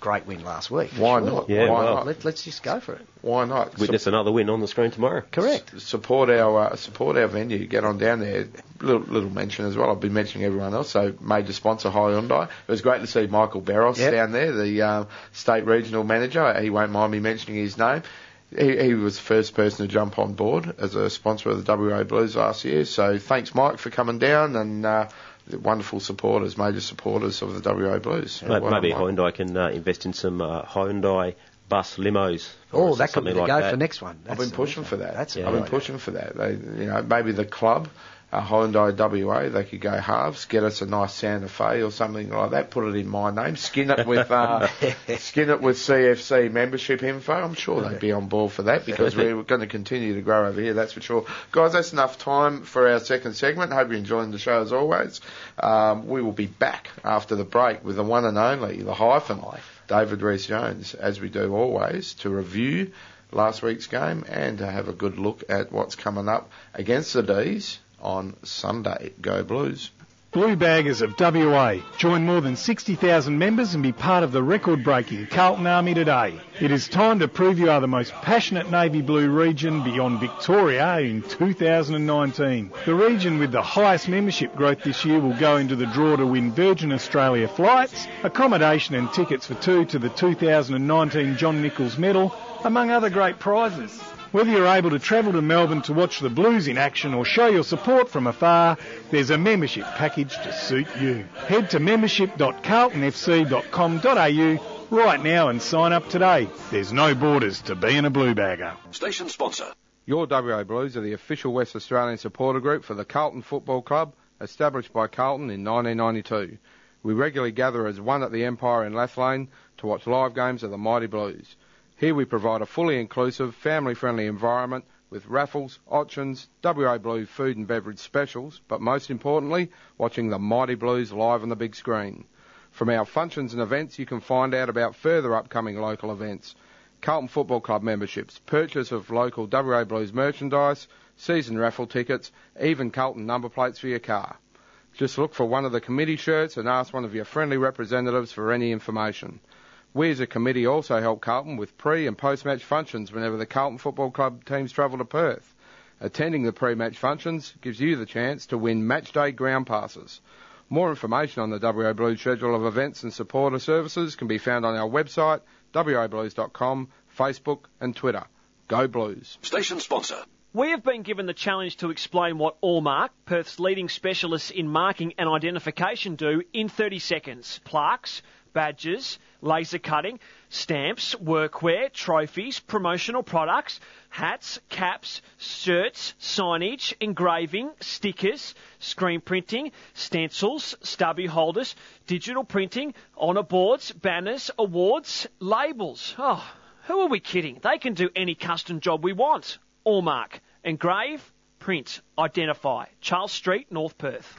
great win last week. Why sure. not? Yeah, Why well. not? Let, let's just go for it. Why not? Witness another win on the screen tomorrow. Correct. S- support our uh, support our venue. Get on down there. Little, little mention as well. I've been mentioning everyone else. So major sponsor Hyundai. It was great to see Michael Barros Yep. down there, the uh, state regional manager. He won't mind me mentioning his name. He, he was the first person to jump on board as a sponsor of the W A Blues last year. So thanks, Mike, for coming down and. Uh, Wonderful supporters, major supporters of the W A Blues. Maybe, Well maybe done, Hyundai Mike. can uh, invest in some uh, Hyundai bus limos. for Oh, us or that could be something the like go that. for next one. I've That's been pushing for that. That's a I've good been idea. pushing for that. They, you know, maybe the club, uh, Hyundai W A, they could go halves, get us a nice Santa Fe or something like that. Put it in my name, skin it with, uh, skin it with C F C membership info. I'm sure they'd be on board for that because we're going to continue to grow over here. That's for sure, guys. That's enough time for our second segment. Hope you're enjoying the show as always. Um, we will be back after the break with the one and only, the hyphen, David Rees-Jones, as we do always, to review last week's game and to have a good look at what's coming up against the D's on Sunday. Go Blues. Blue Baggers of W A. Join more than sixty thousand members and be part of the record-breaking Carlton Army today. It is time to prove you are the most passionate navy blue region beyond Victoria in two thousand nineteen. The region with the highest membership growth this year will go into the draw to win Virgin Australia flights, accommodation and tickets for two to the two thousand nineteen John Nichols Medal, among other great prizes. Whether you're able to travel to Melbourne to watch the Blues in action or show your support from afar, there's a membership package to suit you. Head to membership dot carlton f c dot com dot a u right now and sign up today. There's no borders to being a Blue Bagger. Station sponsor. Your W A Blues are the official West Australian supporter group for the Carlton Football Club, established by Carlton in nineteen ninety-two. We regularly gather as one at the Empire in Lathlane to watch live games of the Mighty Blues. Here we provide a fully inclusive, family-friendly environment with raffles, auctions, W A Blue food and beverage specials, but most importantly, watching the Mighty Blues live on the big screen. From our functions and events, you can find out about further upcoming local events, Carlton Football Club memberships, purchase of local W A Blues merchandise, season raffle tickets, even Carlton number plates for your car. Just look for one of the committee shirts and ask one of your friendly representatives for any information. We as a committee also help Carlton with pre- and post-match functions whenever the Carlton Football Club teams travel to Perth. Attending the pre-match functions gives you the chance to win match day ground passes. More information on the W A Blues schedule of events and supporter services can be found on our website, w a blues dot com, Facebook and Twitter. Go Blues. Station sponsor. We have been given the challenge to explain what Allmark, Perth's leading specialists in marking and identification, do in thirty seconds. Plaques, badges, laser cutting, stamps, workwear, trophies, promotional products, hats, caps, shirts, signage, engraving, stickers, screen printing, stencils, stubby holders, digital printing, honour boards, banners, awards, labels. Oh, who are we kidding? They can do any custom job we want. Allmark. Engrave, print, identify. Charles Street, North Perth.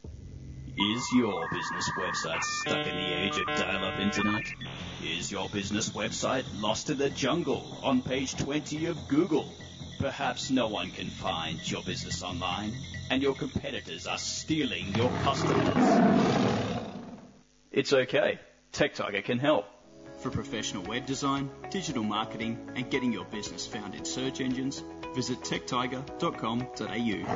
Is your business website stuck in the age of dial-up internet? Is your business website lost in the jungle on page twenty of Google? Perhaps no one can find your business online, and your competitors are stealing your customers. It's okay. TechTiger can help. For professional web design, digital marketing, and getting your business found in search engines, visit tech tiger dot com dot a u.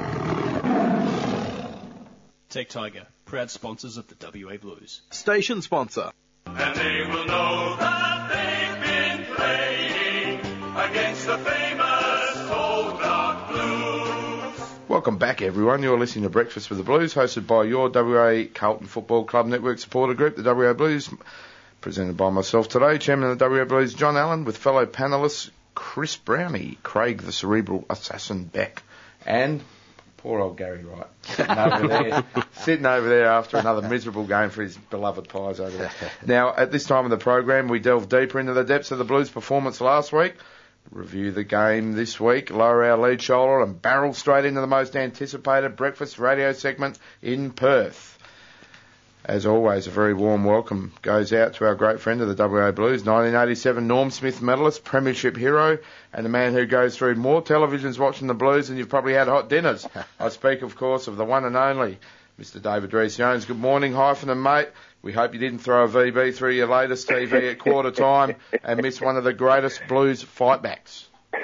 TechTiger, proud sponsors of the W A Blues. Station sponsor. And they will know that they've been playing against the famous Old Dark Blues. Welcome back, everyone. You're listening to Breakfast with the Blues, hosted by your W A Carlton Football Club Network supporter group, the W A Blues, presented by myself today, Chairman of the W A Blues, John Allen, with fellow panellists Chris Brownie, Craig the Cerebral Assassin Beck, and poor old Gary Wright, sitting over there, sitting over there after another miserable game for his beloved Pies over there. Now, at this time of the program, we delve deeper into the depths of the Blues' performance last week, review the game this week, lower our lead shoulder, and barrel straight into the most anticipated breakfast radio segment in Perth. As always, a very warm welcome goes out to our great friend of the W A Blues, nineteen eighty-seven Norm Smith medalist, premiership hero, and a man who goes through more televisions watching the Blues than you've probably had hot dinners. I speak, of course, of the one and only Mister David Rees-Jones. Good morning, Hyphen and mate. We hope you didn't throw a V B through your latest T V at quarter time and miss one of the greatest Blues fightbacks.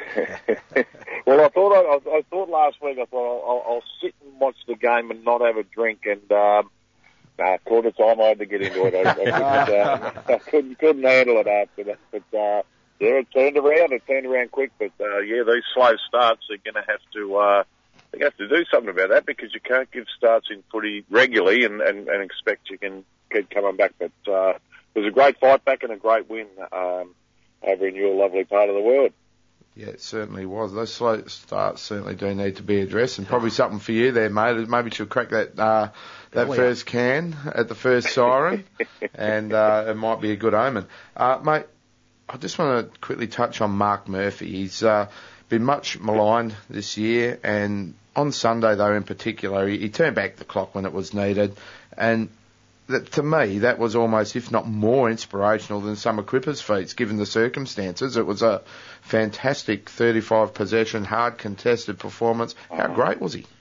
Well, I thought I, I thought last week I thought I'll, I'll sit and watch the game and not have a drink, and um, nah, quarter time I had to get into it. I, I, couldn't, uh, I couldn't couldn't handle it after that. But uh, yeah, it turned around. It turned around quick. But uh, yeah, these slow starts are going to have to. Uh, They have to do something about that because you can't give starts in footy regularly and, and, and expect you can keep coming back. But uh, it was a great fight back and a great win um, over in your lovely part of the world. Yeah, it certainly was. Those slow starts certainly do need to be addressed, and probably something for you there, mate. Maybe she'll crack that uh, that Probably. first can at the first siren, and uh, it might be a good omen. Uh, mate, I just want to quickly touch on Mark Murphy. He's uh, been much maligned this year, and on Sunday, though, in particular, he, he turned back the clock when it was needed, and that, to me, that was almost, if not more, inspirational than some of Cripper's feats, given the circumstances. It was a fantastic thirty-five possession, hard contested performance. How great was he?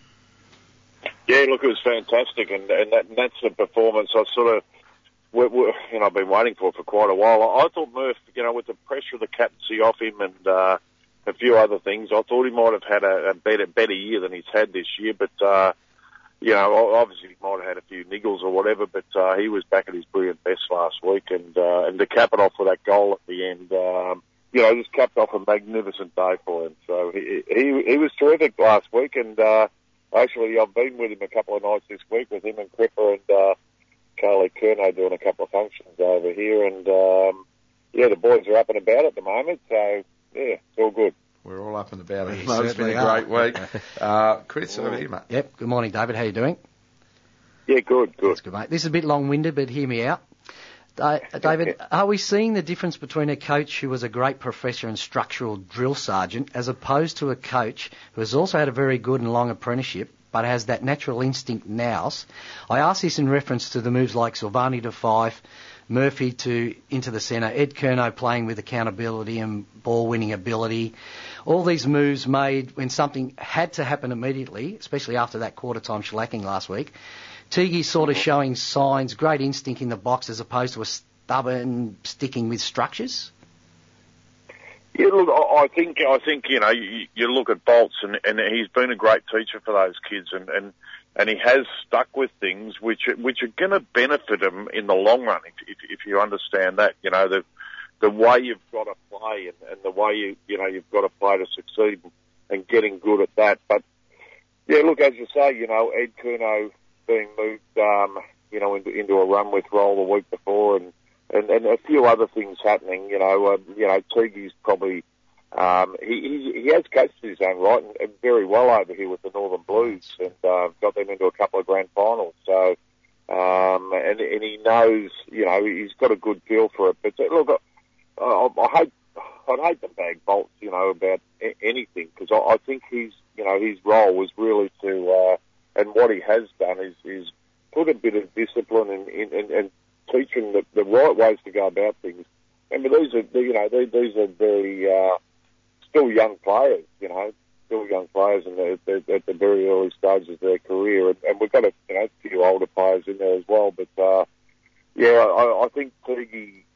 Yeah, look, it was fantastic, and, and, that, and that's the performance I sort of, we, we, you know, I've been waiting for for quite a while. I, I thought Murph, you know, with the pressure of the captaincy off him and uh, a few other things, I thought he might have had a, a better better year than he's had this year, but, uh, you know, obviously he might have had a few niggles or whatever, but uh, he was back at his brilliant best last week, and uh, and to cap it off with that goal at the end, um, you know, just capped off a magnificent day for him. So he he, he was terrific last week, and uh, actually I've been with him a couple of nights this week with him and Cripper and uh, Carly Curnow doing a couple of functions over here, and um, yeah, the boys are up and about at the moment, so yeah, it's all good. We're all up and about it. We It's been a certainly great week. Uh, Chris, over here, mate. Yep, good morning, David. How you doing? Yeah, good, good. That's good, mate. This is a bit long-winded, but hear me out. Uh, David, are we seeing the difference between a coach who was a great professor and structural drill sergeant as opposed to a coach who has also had a very good and long apprenticeship but has that natural instinct nous? I ask this in reference to the moves like Silvani to Fife, Murphy to into the centre, Ed Curnow playing with accountability and ball-winning ability. All these moves made when something had to happen immediately, especially after that quarter-time shellacking last week. Teague sort of showing signs, great instinct in the box as opposed to a stubborn sticking with structures. Yeah, look, I I think I think you know you, you look at Bolts and, and he's been a great teacher for those kids, and, and, and he has stuck with things which which are going to benefit him in the long run if, if if you understand that. You know the the way you've got to play and, and the way you you know you've got to play to succeed and getting good at that. But yeah, look, as you say, you know Ed Curnow being moved um, you know into, into a run with role the week before, and. And, and a few other things happening, you know. Um, you know, Teague's probably um, he, he he has coached his own right and, and very well over here with the Northern Blues, and uh, got them into a couple of grand finals. So, um, and and he knows, you know, he's got a good feel for it. But look, I, I, I hate I'd hate to bag Bolts, you know, about a- anything because I, I think he's, you know, his role was really to uh, and what he has done is is put a bit of discipline in, in, in and teaching the, the right ways to go about things. And these are, you know, these, these are very, uh, still young players, you know, still young players, and they're, they're at the very early stages of their career. And, and we've got a, you know, a few older players in there as well. But, uh, yeah, I, I think Teague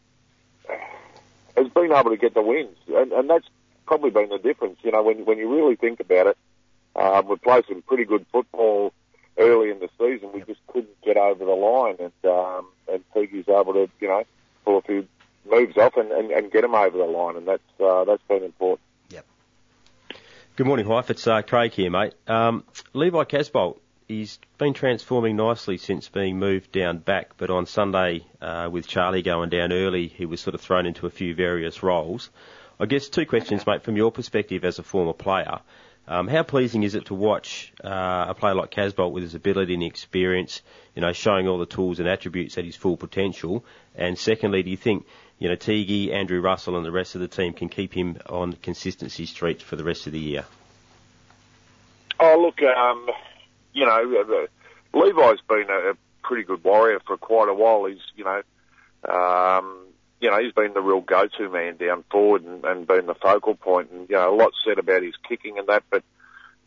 has been able to get the wins. And, and that's probably been the difference, you know, when, when you really think about it. Um, we played some pretty good football early in the season. We just couldn't get over the line, and um, and Teague's able to, you know, pull a few moves off and, and, and get them over the line, and that's uh, that's been important. Yep. Good morning, Hyfe. It's uh, Craig here, mate. Um, Levi Casbolt, he's been transforming nicely since being moved down back, but on Sunday, uh, with Charlie going down early, he was sort of thrown into a few various roles. I guess two questions, mate, from your perspective as a former player. Um, how pleasing is it to watch uh, a player like Casbolt with his ability and experience, you know, showing all the tools and attributes at his full potential? And secondly, do you think, you know, Teague, Andrew Russell and the rest of the team can keep him on consistency street for the rest of the year? Oh, look, um, you know, uh, Levi's been a, a pretty good warrior for quite a while. He's, you know, um, you know, he's been the real go-to man down forward and, and been the focal point. And, you know, a lot said about his kicking and that, but,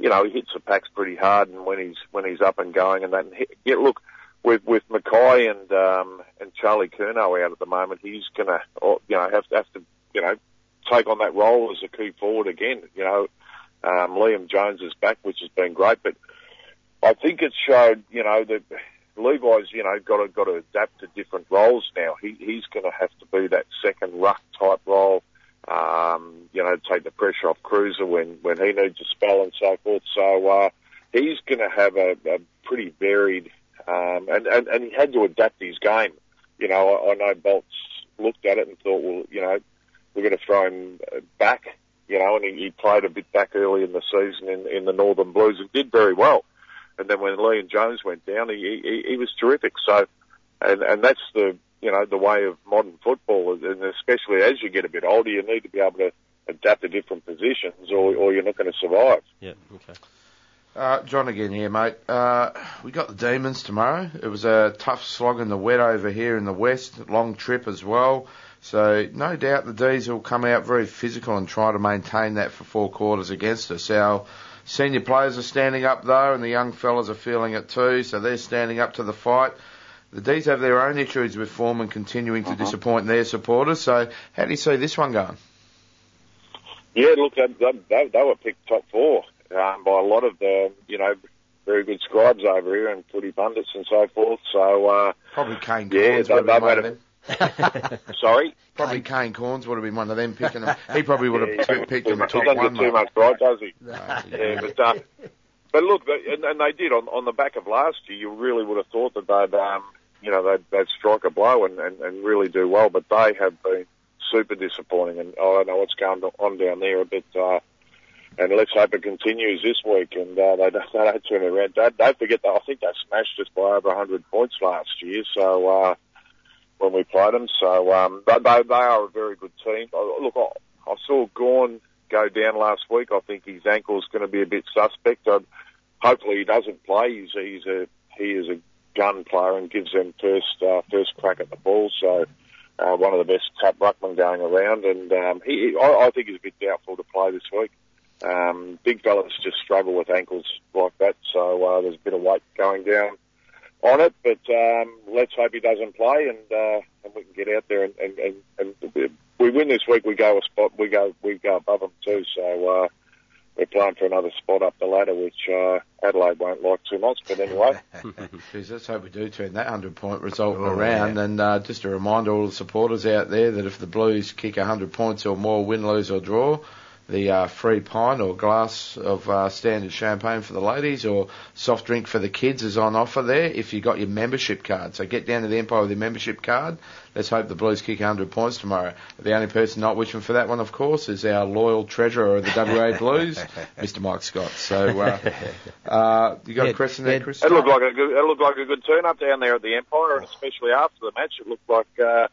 you know, he hits the packs pretty hard, and when he's when he's up and going, and that. And he, yeah, look, with with Mackay and um, and Charlie Curnow out at the moment, he's going to, you know, have to have to, you know, take on that role as a key forward again. You know, um, Liam Jones is back, which has been great, but I think it showed, you know, that Levi's, you know, got to got to adapt to different roles now. He he's going to have to be that second ruck type role. Um, you know, take the pressure off Cruiser when, when he needs a spell and so forth. So, uh, he's going to have a, a pretty varied, um, and, and, and he had to adapt his game. You know, I, I know Bolts looked at it and thought, well, you know, we're going to throw him back, you know, and he, he played a bit back early in the season in, in the Northern Blues and did very well. And then when Liam Jones went down, he, he, he was terrific. So, and, and that's the, you know, the way of modern football, and especially as you get a bit older, you need to be able to adapt to different positions, or, or you're not going to survive. Yeah, okay. Uh, John again here, mate. Uh, we got the Demons tomorrow. It was a tough slog in the wet over here in the west, long trip as well. So no doubt the D's will come out very physical and try to maintain that for four quarters against us. Our senior players are standing up though, and the young fellas are feeling it too, so they're standing up to the fight. The D's have their own issues with form and continuing to uh-huh. disappoint their supporters. So how do you see this one going? Yeah, look, they, they, they were picked top four um, by a lot of the, you know, very good scribes over here and footy pundits and so forth. So uh, probably Kane Corns yeah, would have been one of them. Sorry? Probably Kane Corns would have been one of them picking them. He probably would have yeah, picked them top one. He doesn't get too much right, does he? No, yeah, yeah, but... Uh, But look, and, and they did on, on the back of last year. You really would have thought that they'd, um, you know, they'd, they'd strike a blow and, and, and really do well. But they have been super disappointing, and I don't know what's going on down there a bit. Uh, and let's hope it continues this week. And uh, they, don't, they don't turn it around. Don't, don't forget that I think they smashed us by over one hundred points last year. So uh, when we played them, so um, they, they they are a very good team. Look, I, I saw Gawn go down last week. I think his ankle's going to be a bit suspect. I'd, hopefully he doesn't play. He's, he's a he is a gun player and gives them first uh, first crack at the ball. So uh, one of the best tap ruckmen going around, and um, he I, I think he's a bit doubtful to play this week. Um, big fellas just struggle with ankles like that, so uh, there's a bit of weight going down on it. But um, let's hope he doesn't play, and uh, and we can get out there and and, and, and we win this week. We go a spot. We go we go above them too. So uh, we're playing for another spot up the ladder, which uh, Adelaide won't like too much. But anyway, Jeez, let's hope we do turn that hundred point result oh, around. Yeah. And uh, just a reminder, all the supporters out there, that if the Blues kick a hundred points or more, win, lose or draw, the uh, free pint or glass of uh, standard champagne for the ladies or soft drink for the kids is on offer there if you got your membership card. So get down to the Empire with your membership card. Let's hope the Blues kick one hundred points tomorrow. The only person not wishing for that one, of course, is our loyal treasurer of the W A Blues, Mister Mike Scott. So uh, uh, you got yeah, a question there, Chris? It looked like a good, it looked like a good turn up down there at the Empire, and especially after the match, it looked like uh,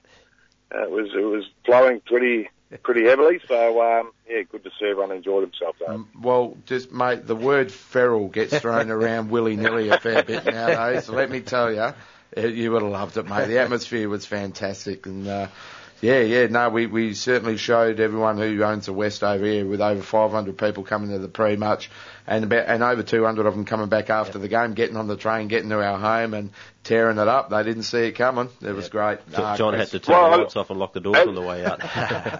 it was it was flowing pretty. pretty heavily, so um, yeah, good to see everyone enjoyed themselves. Um, well, just mate, the word feral gets thrown around willy-nilly a fair bit nowadays, so let me tell you, you would have loved it, mate. The atmosphere was fantastic, and uh, yeah, yeah, no, we, we certainly showed everyone who owns the West over here with over five hundred people coming to the pre-match, and about and over two hundred of them coming back after yep. the game, getting on the train, getting to our home and tearing it up. They didn't see it coming. It yep. was great. John, John had to turn well, the lights off and lock the doors on the way out.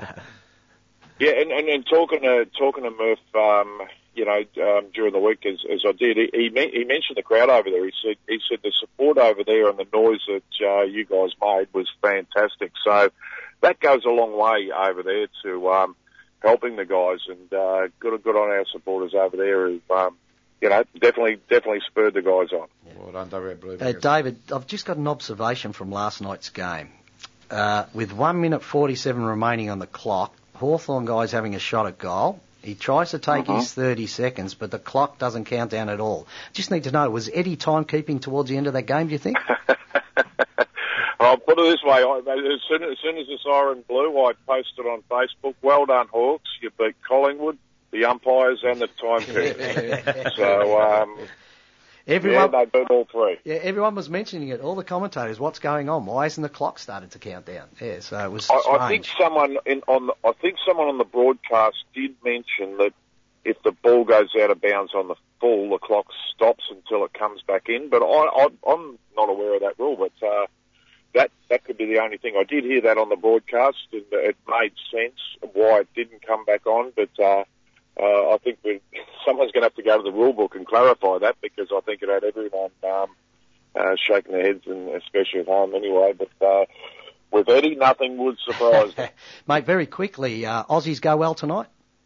yeah, and, and, and talking to talking to Murph, um, you know, um, during the week as, as I did, he he, he mentioned the crowd over there. He said he said the support over there and the noise that uh, you guys made was fantastic. So that goes a long way over there to um, helping the guys, and uh, good good on our supporters over there who, um, you know, definitely definitely spurred the guys on. Yeah. Well done, W A Blue. Uh, David, I've just got an observation from last night's game. Uh, with one minute forty-seven remaining on the clock, Hawthorn guy's having a shot at goal. He tries to take uh-huh. his thirty seconds, but the clock doesn't count down at all. Just need to know, was Eddie timekeeping towards the end of that game, do you think? I'll put it this way, I, as, soon, as soon as the siren blew, I posted on Facebook, well done Hawks, you beat Collingwood, the umpires and the timekeepers. so, um, everyone, yeah, they beat all three. Yeah, everyone was mentioning it, all the commentators, what's going on? Why hasn't the clock started to count down? Yeah, so it was I, strange. I think someone in, on the, I think someone on the broadcast did mention that if the ball goes out of bounds on the full, the clock stops until it comes back in. But I, I, I'm not aware of that rule, but uh, that that could be the only thing. I did hear that on the broadcast, and it made sense why it didn't come back on. But uh, uh, I think we, someone's going to have to go to the rule book and clarify that, because I think it had everyone um, uh, shaking their heads, and especially at home anyway. But uh, with Eddie, nothing would surprise me. Mate, very quickly, uh, Aussies go well tonight?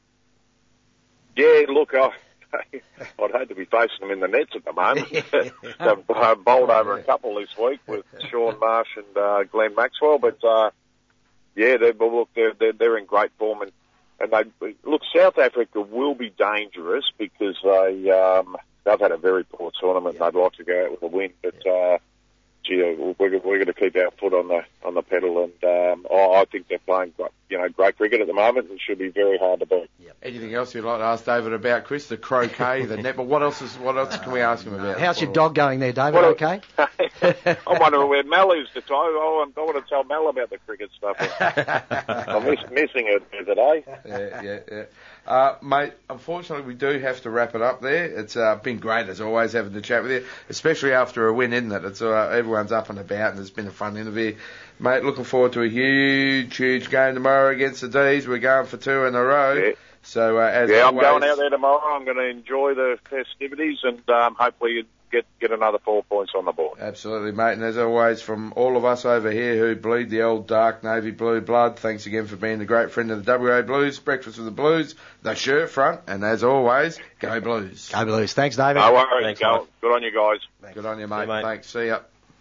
Yeah, look, I, I'd hate to be facing them in the nets at the moment. They've uh, bowled over a couple this week with Sean Marsh and uh, Glenn Maxwell, but uh, yeah, they're, look, they're, they're, they're in great form. And, and they look, South Africa will be dangerous because they, um, they've had a very poor tournament, and they'd like to go out with a win. But uh, gee, we're, we're going to keep our foot on the on the pedal, and um, I, I think they're playing, you know, great cricket at the moment, and should be very hard to beat. Yep. Anything else you'd like to ask David about, Chris? The croquet, the netball. What else is? What else can we ask him about? How's your dog going there, David? What okay. I'm wondering where Mel is to tell. Oh, I want to tell Mel about the cricket stuff. I'm miss, missing it today. Yeah, yeah, yeah. Uh, mate, unfortunately, we do have to wrap it up there. It's uh, been great, as always, having to chat with you, especially after a win, isn't it? It's uh, everyone's up and about, and it's been a fun interview. Mate, looking forward to a huge, huge game tomorrow against the D's. We're going for two in a row. Yeah. So, uh, as yeah, always, I'm going out there tomorrow. I'm going to enjoy the festivities, and um, hopefully get get another four points on the board. Absolutely, mate. And as always, from all of us over here who bleed the old dark navy blue blood, thanks again for being a great friend of the W A Blues, Breakfast with the Blues, the shirt front, and as always, go Blues. Go Blues. Thanks, David. No worries. Thanks, go. mate. Good on you guys. Thanks. Good on you, mate. Yeah, mate. Thanks. See ya.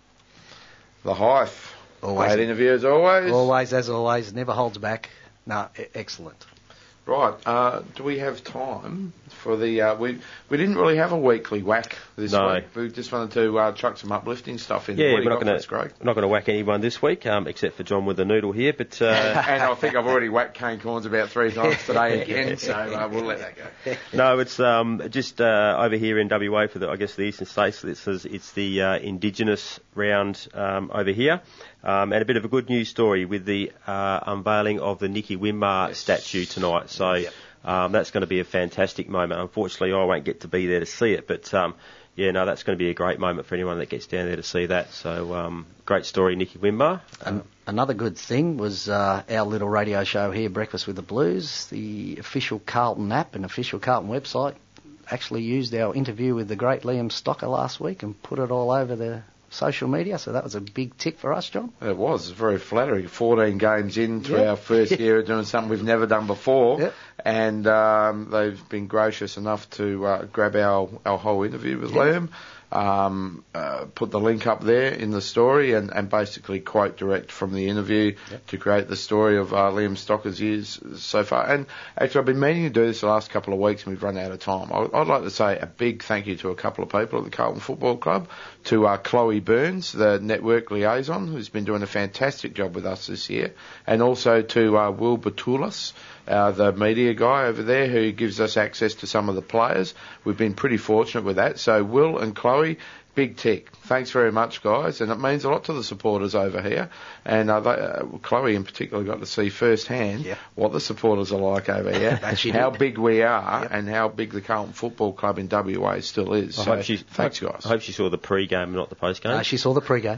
The Hive. Always. Great interview as always. Always, as always, never holds back. No, e- excellent. Right, uh, do we have time for the, uh, we we didn't really have a weekly whack this No. week. We just wanted to uh, chuck some uplifting stuff in. Yeah, What do you we're not got going for us, Greg? to not going to whack anyone this week, um, except for John with the noodle here. But uh, And I think I've already whacked Kane Corns about three times today again, so uh, we'll let that go. no, it's um, just uh, over here in W A for the, I guess, the Eastern States. It's, it's the uh, Indigenous round um, over here. Um, and a bit of a good news story with the uh, unveiling of the Nicky Winmar yes. statue tonight. So yep. um, that's going to be a fantastic moment. Unfortunately, I won't get to be there to see it, but um, yeah, no, that's going to be a great moment for anyone that gets down there to see that. So um, great story, Nicky Winmar. Um, another good thing was uh, our little radio show here, Breakfast with the Blues. The official Carlton app and official Carlton website actually used our interview with the great Liam Stocker last week and put it all over the social media, so that was a big tick for us, John. It was very flattering. fourteen games into yep. our first year of doing something we've never done before, yep. and um, they've been gracious enough to uh, grab our, our whole interview with yep. Liam, um, uh, put the link up there in the story, and, and basically quote direct from the interview yep. to create the story of uh, Liam Stocker's years so far. And actually, I've been meaning to do this the last couple of weeks, and we've run out of time. I, I'd like to say a big thank you to a couple of people at the Carlton Football Club, to uh, Chloe Burns, the network liaison, who's been doing a fantastic job with us this year, and also to uh, Will Batulis, uh, the media guy over there, who gives us access to some of the players. We've been pretty fortunate with that. So Will and Chloe, big tick. Thanks very much, guys, and it means a lot to the supporters over here. And uh, they, uh, Chloe in particular got to see firsthand yeah. what the supporters are like over here, how big we are, yep. and how big the Carlton Football Club in W A still is. I so hope she, thanks, guys. I hope she saw the pre-game, not the post-game. Uh, she saw the pre-game.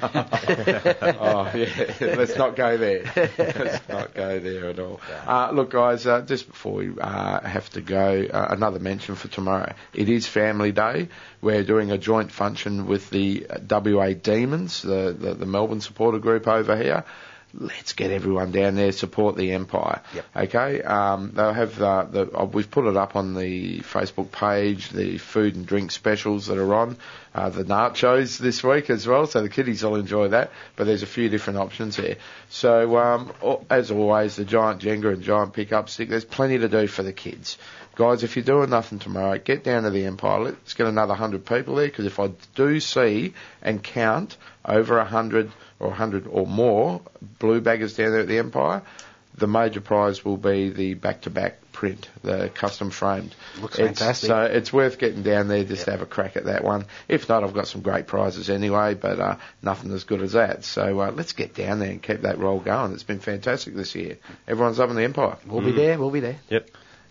oh, yeah. Let's not go there. Let's not go there at all. Uh, look, guys, uh, just before we uh, have to go, uh, another mention for tomorrow. It is Family Day. We're doing a joint function with the W A Demons, the, the, the Melbourne supporter group over here. Let's get everyone down there, support the Empire. Yep. Okay, um, they'll have the, the uh, we've put it up on the Facebook page, the food and drink specials that are on, uh, the nachos this week as well, so the kiddies will enjoy that, but there's a few different options there. So, um, as always, the giant Jenga and giant pickup stick, there's plenty to do for the kids. Guys, if you're doing nothing tomorrow, get down to the Empire. Let's get another one hundred people there, because if I do see and count over one hundred or one hundred or more blue baggers down there at the Empire, the major prize will be the back-to-back print, the custom framed. Looks it's, fantastic. So it's worth getting down there just yep. to have a crack at that one. If not, I've got some great prizes anyway, but uh, nothing as good as that. So uh, let's get down there and keep that roll going. It's been fantastic this year. Everyone's loving the Empire. We'll mm. be there, we'll be there. Yep.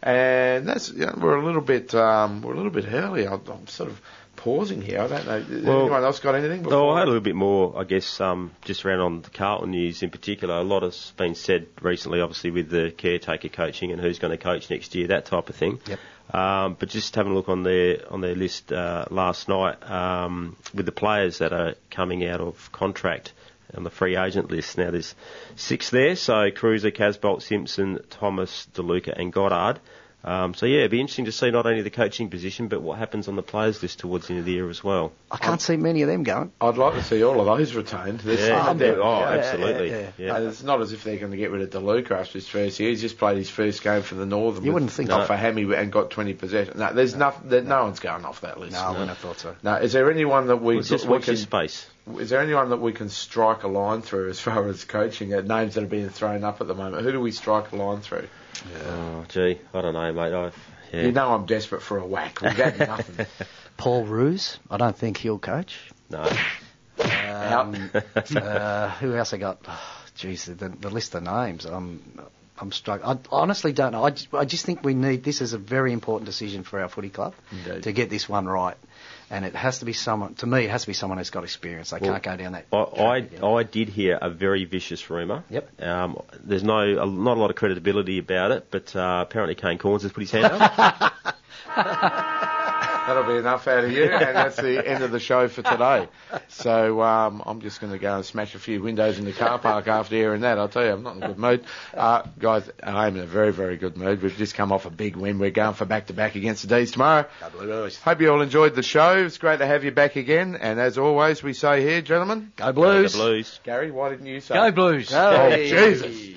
and that's you know, we're a little bit um, we're a little bit early. I'm, I'm sort of pausing here. I don't know. Has Well, anyone else got anything? Oh, Before? I had a little bit more, I guess, um, just around on the Carlton news in particular. A lot has been said recently, obviously, with the caretaker coaching and who's going to coach next year, that type of thing. Yep. Um, but just having a look on their on their list uh, last night um, with the players that are coming out of contract on the free agent list. Now there's six there, so Cruiser, Casbolt, Simpson, Thomas, DeLuca and Goddard. Um, so, yeah, it'd be interesting to see not only the coaching position, but what happens on the players list towards the end of the year as well. I can't see many of them going. I'd like to see all of those retained. There's Yeah, some yeah, there. oh, Yeah, absolutely. yeah, Yeah, yeah. And it's not as if they're going to get rid of DeLuca after his first year. He's just played his first game for the Northern. You wouldn't think not so. for Hammy and got twenty possessions. No, there's no, there, no one's going off that list. No, I wouldn't have thought so. No, is there anyone that we, Well, just we watch can your space. Is there anyone that we can strike a line through as far as coaching? Uh, names that are being thrown up at the moment. Who do we strike a line through? Oh, gee, I don't know, mate. I've, yeah. You know I'm desperate for a whack. We've got nothing. Paul Roos, I don't think he'll coach. No. Um, uh, who else I got? Oh, geez, the, the list of names. I'm, I'm struggling. I honestly don't know. I just, I just think we need this is a very important decision for our footy club Indeed. to get this one right. And it has to be someone. To me, it has to be someone who's got experience. They Well, can't go down that. I, I, track, I did hear a very vicious rumour. Yep. Um, there's no a, not a lot of credibility about it, but uh, apparently Kane Corns has put his hand up. That'll be enough out of you, and that's the end of the show for today. So um, I'm just going to go and smash a few windows in the car park after hearing that. I'll tell you, I'm not in a good mood. Uh, guys, I'm in a very, very good mood. We've just come off a big win. We're going for back-to-back against the D's tomorrow. Hope you all enjoyed the show. It's great to have you back again. And as always, we say here, gentlemen, Go Blues. Go the Blues. Gary, why didn't you say? Go Blues. Oh, Jesus.